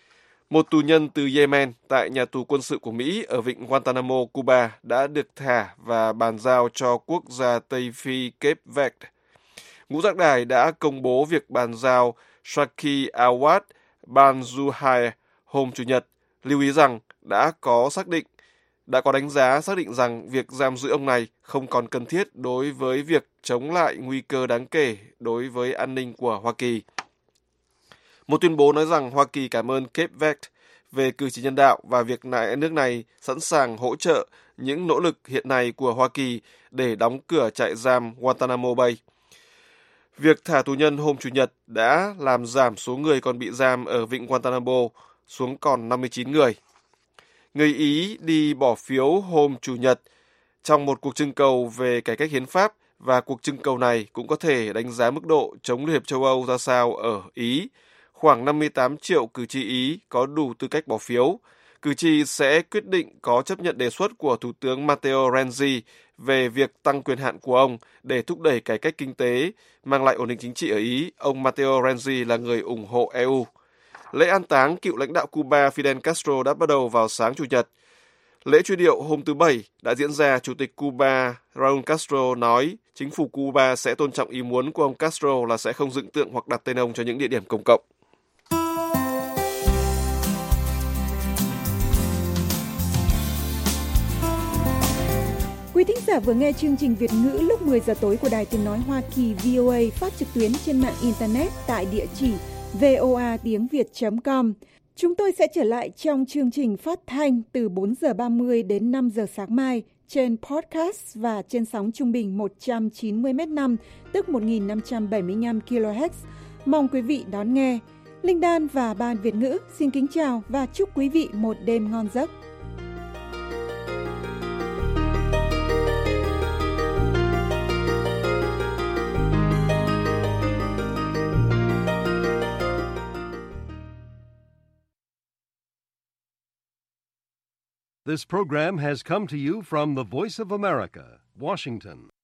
Một tù nhân từ Yemen tại nhà tù quân sự của Mỹ ở vịnh Guantanamo, Cuba đã được thả và bàn giao cho quốc gia Tây Phi Cape Verde. Ngũ giác đài đã công bố việc bàn giao Shaki Awad Banzuhai hôm Chủ nhật, lưu ý rằng đã có xác định đã có đánh giá xác định rằng việc giam giữ ông này không còn cần thiết đối với việc chống lại nguy cơ đáng kể đối với an ninh của Hoa Kỳ. Một tuyên bố nói rằng Hoa Kỳ cảm ơn Cape Verde về cử chỉ nhân đạo và việc này, nước này sẵn sàng hỗ trợ những nỗ lực hiện nay của Hoa Kỳ để đóng cửa trại giam Guantanamo Bay. Việc thả tù nhân hôm Chủ nhật đã làm giảm số người còn bị giam ở vịnh Guantanamo xuống còn năm mươi chín người. Người Ý đi bỏ phiếu hôm Chủ nhật trong một cuộc trưng cầu về cải cách hiến pháp, và cuộc trưng cầu này cũng có thể đánh giá mức độ chống Liên hiệp châu Âu ra sao ở Ý. Khoảng năm mươi tám triệu cử tri Ý có đủ tư cách bỏ phiếu. Cử tri sẽ quyết định có chấp nhận đề xuất của Thủ tướng Matteo Renzi về việc tăng quyền hạn của ông để thúc đẩy cải cách kinh tế, mang lại ổn định chính trị ở Ý. Ông Matteo Renzi là người ủng hộ e u. Lễ an táng cựu lãnh đạo Cuba Fidel Castro đã bắt đầu vào sáng Chủ nhật. Lễ truy điệu hôm thứ Bảy đã diễn ra. Chủ tịch Cuba Raúl Castro nói chính phủ Cuba sẽ tôn trọng ý muốn của ông Castro là sẽ không dựng tượng hoặc đặt tên ông cho những địa điểm công cộng. Quý thính giả vừa nghe chương trình Việt ngữ lúc mười giờ tối của Đài Tiếng nói Hoa Kỳ vê o a phát trực tuyến trên mạng Internet tại địa chỉ voa tiếng việt chấm com. Chúng tôi sẽ trở lại trong chương trình phát thanh từ bốn giờ ba mươi đến năm giờ sáng mai trên podcast và trên sóng trung bình một trăm chín mươi mét năm, tức một nghìn năm trăm bảy mươi lăm ki lô héc. Mong quý vị đón nghe. Linh Đan và Ban Việt ngữ xin kính chào và chúc quý vị một đêm ngon giấc. This program has come to you from the Voice of America, Washington.